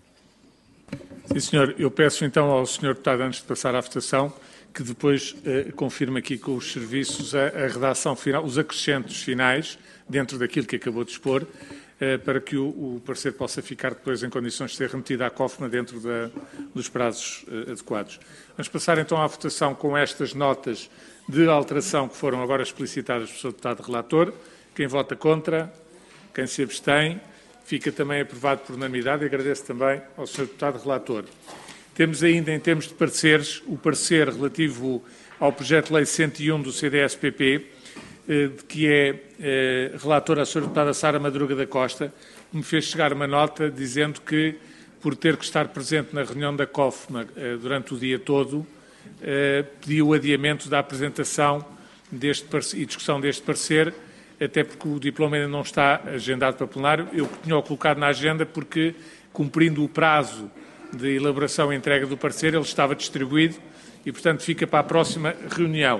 Sim, senhor. Eu peço então ao senhor Deputado, antes de passar à votação, que depois uh, confirme aqui com os serviços a, a redação final, os acrescentos finais, dentro daquilo que acabou de expor, para que o, o parecer possa ficar depois em condições de ser remetido à COFMA dentro da, dos prazos uh, adequados. Vamos passar então à votação com estas notas de alteração que foram agora explicitadas pelo senhor Deputado Relator. Quem vota contra, quem se abstém, fica também aprovado por unanimidade e agradeço também ao senhor Deputado Relator. Temos ainda, em termos de pareceres, o parecer relativo ao projeto de lei cento e um do C D S P P, que é eh, relatora a senhora Deputada Sara Madruga da Costa, me fez chegar uma nota dizendo que, por ter que estar presente na reunião da COFMA eh, durante o dia todo, eh, pediu o adiamento da apresentação deste e discussão deste parecer, até porque o diploma ainda não está agendado para plenário. Eu tinha-o colocado na agenda porque, cumprindo o prazo de elaboração e entrega do parecer, ele estava distribuído e, portanto, fica para a próxima reunião.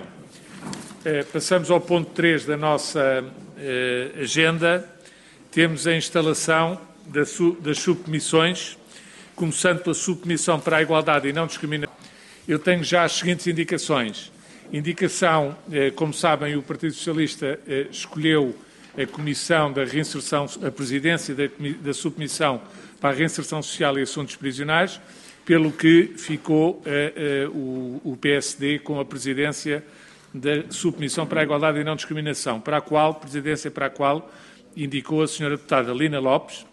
Eh, passamos ao ponto três da nossa eh, agenda. Temos a instalação da su, das subcomissões, começando pela subcomissão para a igualdade e não discriminação. Eu tenho já as seguintes indicações. Indicação, eh, como sabem, o Partido Socialista eh, escolheu a Comissão da Reinserção, a presidência da, da Subcomissão para a Reinserção Social e Assuntos Prisionais, pelo que ficou eh, eh, o, o P S D com a presidência da Subcomissão para a Igualdade e Não Discriminação, para a qual, presidência para a qual indicou a senhora Deputada Lina Lopes.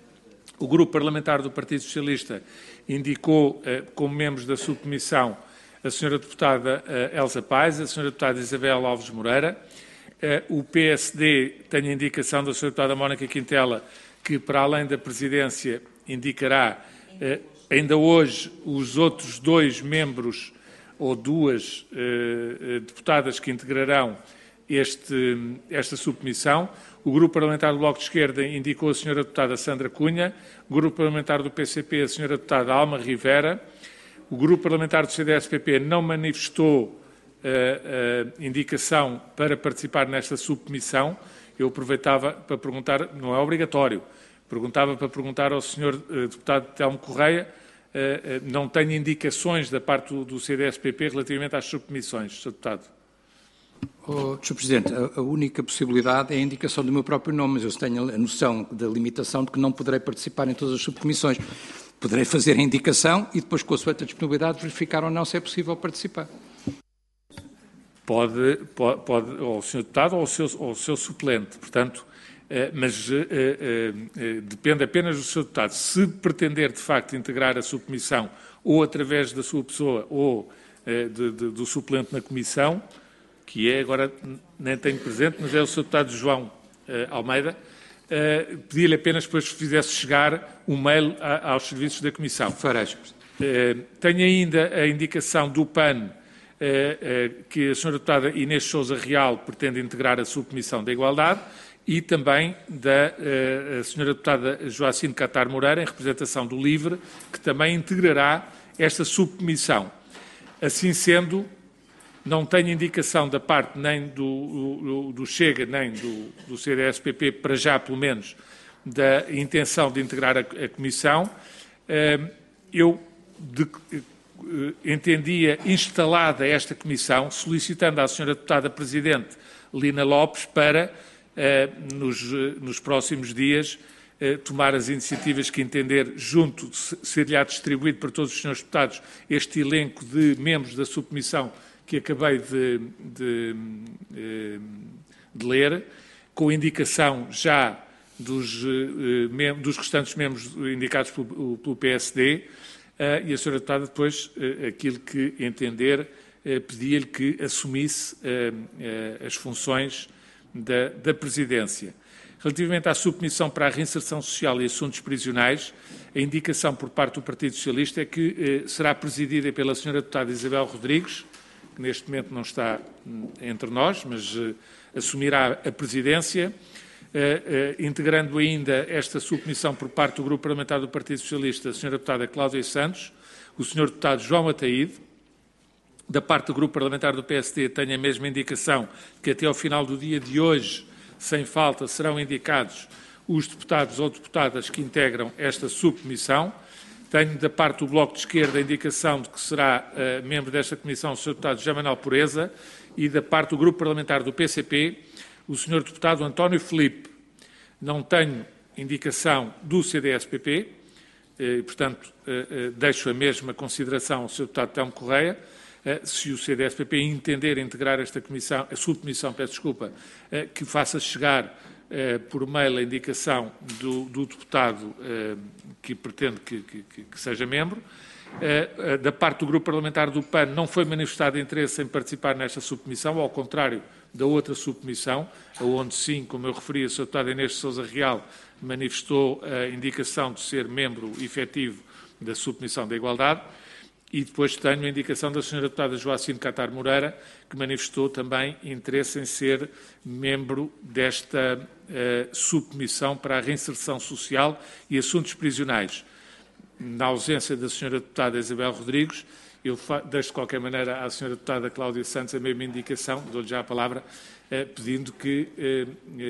O Grupo Parlamentar do Partido Socialista indicou eh, como membros da Subcomissão a senhora Deputada eh, Elsa Paes, a senhora Deputada Isabel Alves Moreira. Eh, o P S D tem a indicação da senhora Deputada Mónica Quintela, que, para além da presidência, indicará eh, ainda hoje os outros dois membros ou duas eh, deputadas que integrarão este, esta subcomissão. O Grupo Parlamentar do Bloco de Esquerda indicou a senhora Deputada Sandra Cunha, o Grupo Parlamentar do P C P a senhora Deputada Alma Rivera, o Grupo Parlamentar do C D S P P não manifestou a, a indicação para participar nesta subcomissão. Eu aproveitava para perguntar, não é obrigatório, perguntava para perguntar ao senhor Deputado Telmo Correia. Uh, uh, não tenho indicações da parte do, do C D S P P relativamente às subcomissões, senhor Deputado. Oh, senhor Presidente, a, a única possibilidade é a indicação do meu próprio nome, mas eu tenho a noção da limitação de que não poderei participar em todas as subcomissões. Poderei fazer a indicação e depois, com a sua disponibilidade, verificar ou não se é possível participar. pode, pode, pode ou o senhor deputado ou o seu, ou o seu suplente. Portanto, mas uh, uh, uh, depende apenas do seu deputado. Se pretender, de facto, integrar a subcomissão ou através da sua pessoa ou uh, de, de, do suplente na comissão, que é, agora nem tenho presente, mas é o seu deputado João uh, Almeida, uh, pedi-lhe apenas depois que fizesse chegar um mail a, aos serviços da comissão. Farás. Uh, tenho ainda a indicação do P A N, uh, uh, que a senhora deputada Inês Sousa Real pretende integrar a subcomissão da Igualdade, e também da uh, senhora deputada Joacine Catar Moreira, em representação do LIVRE, que também integrará esta subcomissão. Assim sendo, não tenho indicação da parte nem do, do, do Chega, nem do, do C D S P P, para já, pelo menos, da intenção de integrar a, a comissão. Uh, eu de, uh, entendia instalada esta comissão, solicitando à senhora deputada Presidente Lina Lopes para Uh, nos, uh, nos próximos dias, uh, tomar as iniciativas que entender, junto, ser-lhe-á distribuído para todos os senhores deputados este elenco de membros da subcomissão que acabei de, de, uh, de ler, com indicação já dos, uh, mem dos restantes membros indicados pelo, pelo P S D, uh, e a senhora deputada depois, uh, aquilo que entender, uh, pedia-lhe que assumisse uh, uh, as funções Da, da Presidência. Relativamente à subcomissão para a reinserção social e assuntos prisionais, a indicação por parte do Partido Socialista é que eh, será presidida pela senhora deputada Isabel Rodrigues, que neste momento não está entre nós, mas eh, assumirá a presidência, eh, eh, integrando ainda esta subcomissão por parte do Grupo Parlamentar do Partido Socialista, a senhora deputada Cláudia Santos, o senhor deputado João Ataíde. Da parte do Grupo Parlamentar do P S D, tenho a mesma indicação que até ao final do dia de hoje, sem falta, serão indicados os deputados ou deputadas que integram esta subcomissão. Tenho da parte do Bloco de Esquerda a indicação de que será uh, membro desta comissão o senhor deputado José Manuel Pureza, e da parte do Grupo Parlamentar do P C P, o senhor deputado António Filipe. Não tenho indicação do C D S P P, e, portanto, uh, uh, deixo a mesma consideração ao senhor deputado Telmo Correia. Se o C D S P P entender integrar esta comissão, a subcomissão, peço desculpa, que faça chegar por mail a indicação do, do deputado que pretende que, que, que seja membro. Da parte do Grupo Parlamentar do P A N não foi manifestado interesse em participar nesta subcomissão, ao contrário da outra subcomissão, onde sim, como eu referi, a senhora deputada Inês de Sousa Real manifestou a indicação de ser membro efetivo da subcomissão da Igualdade. E depois tenho a indicação da senhora deputada Joacine Catar Moreira, que manifestou também interesse em ser membro desta uh, subcomissão para a reinserção social e assuntos prisionais. Na ausência da senhora deputada Isabel Rodrigues, eu deixo de qualquer maneira à senhora deputada Cláudia Santos a mesma indicação, dou-lhe já a palavra, uh, pedindo que uh,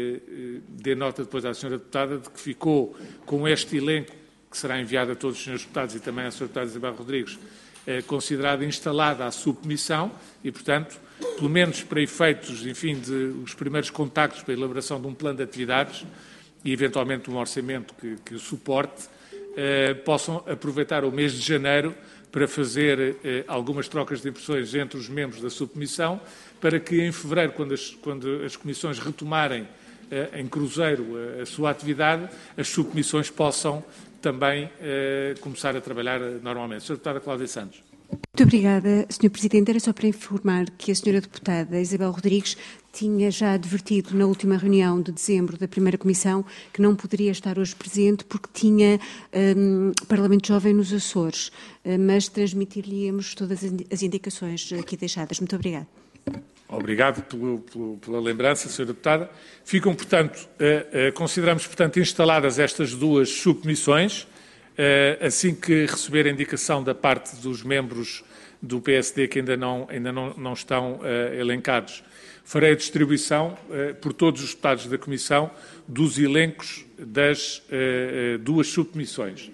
uh, dê nota depois à senhora deputada de que ficou com este elenco, que será enviado a todos os senhores deputados e também à senhora deputada Isabel Rodrigues, considerada instalada a subcomissão e, portanto, pelo menos para efeitos, enfim, de os primeiros contactos para a elaboração de um plano de atividades e, eventualmente, um orçamento que, que o suporte, eh, possam aproveitar o mês de janeiro para fazer eh, algumas trocas de impressões entre os membros da subcomissão, para que em fevereiro, quando as, quando as comissões retomarem eh, em cruzeiro a, a sua atividade, as subcomissões possam também eh, começar a trabalhar normalmente. senhora Deputada Cláudia Santos. Muito obrigada, senhor Presidente. Era só para informar que a senhora Deputada Isabel Rodrigues tinha já advertido na última reunião de dezembro da primeira Comissão que não poderia estar hoje presente porque tinha um, Parlamento Jovem nos Açores, uh, mas transmitir-lhe-íamos todas as indicações aqui deixadas. Muito obrigada. Obrigado pelo, pelo, pela lembrança, senhora Deputada. Ficam, portanto, uh, uh, consideramos, portanto, instaladas estas duas subcomissões. Uh, assim que receber a indicação da parte dos membros do P S D que ainda não, ainda não, não estão uh, elencados, farei a distribuição uh, por todos os deputados da Comissão dos elencos das uh, uh, duas subcomissões.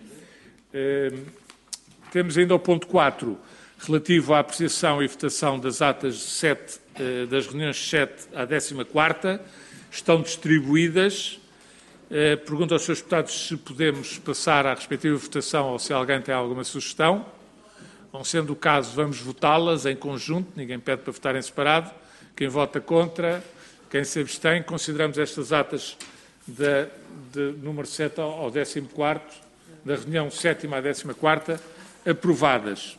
Uh, temos ainda o ponto quatro, relativo à apreciação e votação das atas de sete, uh, das reuniões de sete à décima quarta, estão distribuídas. Uh, pergunto aos senhores deputados se podemos passar à respectiva votação ou se alguém tem alguma sugestão. Não sendo o caso, vamos votá-las em conjunto, ninguém pede para votar em separado. Quem vota contra? Quem se abstém? Consideramos estas atas da, de número sete ao décimo quarto, da reunião sétima à décima quarta, aprovadas.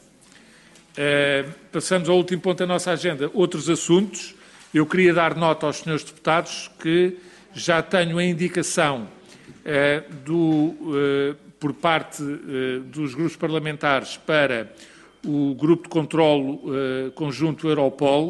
Uh, passamos ao último ponto da nossa agenda, outros assuntos. Eu queria dar nota aos senhores deputados que já tenho a indicação uh, do, uh, por parte uh, dos grupos parlamentares para o Grupo de Controlo uh, Conjunto Europol.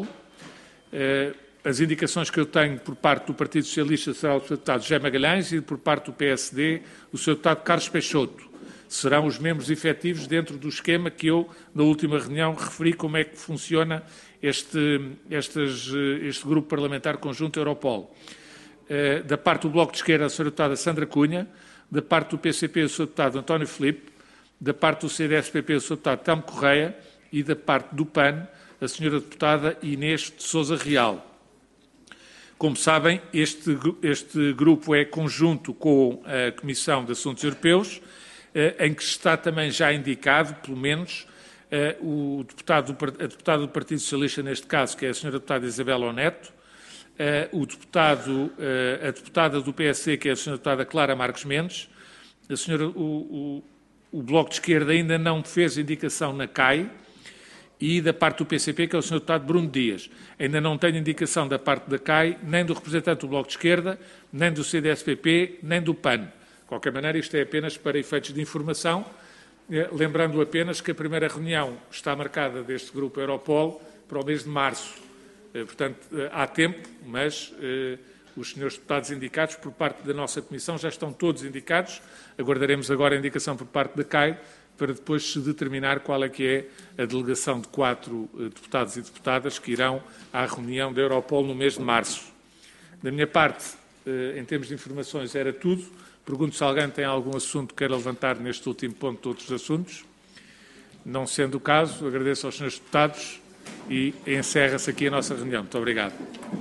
Uh, as indicações que eu tenho por parte do Partido Socialista será o senhor deputado José Magalhães e por parte do P S D o senhor deputado Carlos Peixoto. Serão os membros efetivos dentro do esquema que eu, na última reunião, referi como é que funciona este, estes, este Grupo Parlamentar Conjunto Europol. Uh, da parte do Bloco de Esquerda, a senhora deputada Sandra Cunha, da parte do P C P, o senhor deputado António Filipe, da parte do C D S P P, o senhor deputado Telmo Correia e da parte do P A N, a senhora deputada Inês de Sousa Real. Como sabem, este, este grupo é conjunto com a Comissão de Assuntos Europeus, em que está também já indicado, pelo menos, o deputado, a deputada do Partido Socialista, neste caso, que é a senhora deputada Isabel Oneto, o deputado, a deputada do P S C, que é a senhora deputada Clara Marques Mendes, a senhora, o, o, o Bloco de Esquerda ainda não fez indicação na C A I, e da parte do P C P, que é o senhor deputado Bruno Dias. Ainda não tenho indicação da parte da C A I, nem do representante do Bloco de Esquerda, nem do C D S P P, nem do P A N. De qualquer maneira, isto é apenas para efeitos de informação, lembrando apenas que a primeira reunião está marcada deste Grupo Europol para o mês de março. Portanto, há tempo, mas os senhores deputados indicados por parte da nossa Comissão já estão todos indicados. Aguardaremos agora a indicação por parte da C A I, para depois se determinar qual é que é a delegação de quatro deputados e deputadas que irão à reunião da Europol no mês de março. Da minha parte, em termos de informações, era tudo. Pergunto se alguém tem algum assunto que queira levantar neste último ponto de outros assuntos. Não sendo o caso, agradeço aos senhores deputados e encerra-se aqui a nossa reunião. Muito obrigado.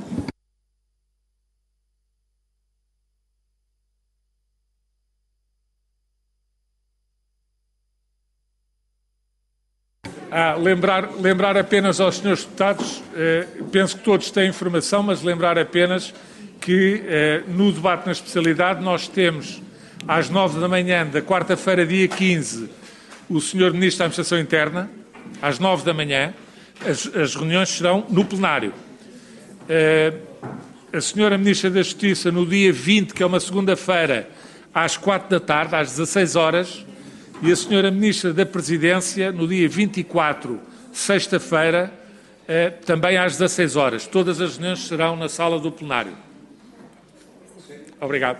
Ah, lembrar, lembrar apenas aos senhores deputados, eh, penso que todos têm informação, mas lembrar apenas que eh, no debate na especialidade nós temos às nove da manhã da quarta-feira, dia quinze, o senhor Ministro da Administração Interna, às nove da manhã, as, as reuniões serão no plenário. Eh, a senhora Ministra da Justiça, no dia vinte, que é uma segunda-feira, às quatro da tarde, às dezasseis horas, e a senhora Ministra da Presidência, no dia vinte e quatro, sexta-feira, eh, também às dezasseis horas. Todas as reuniões serão na sala do plenário. Obrigado.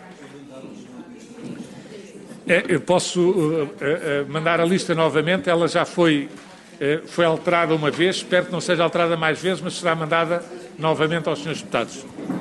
Eh, eu posso uh, uh, mandar a lista novamente, ela já foi, uh, foi alterada uma vez, espero que não seja alterada mais vezes, mas será mandada novamente aos senhores deputados.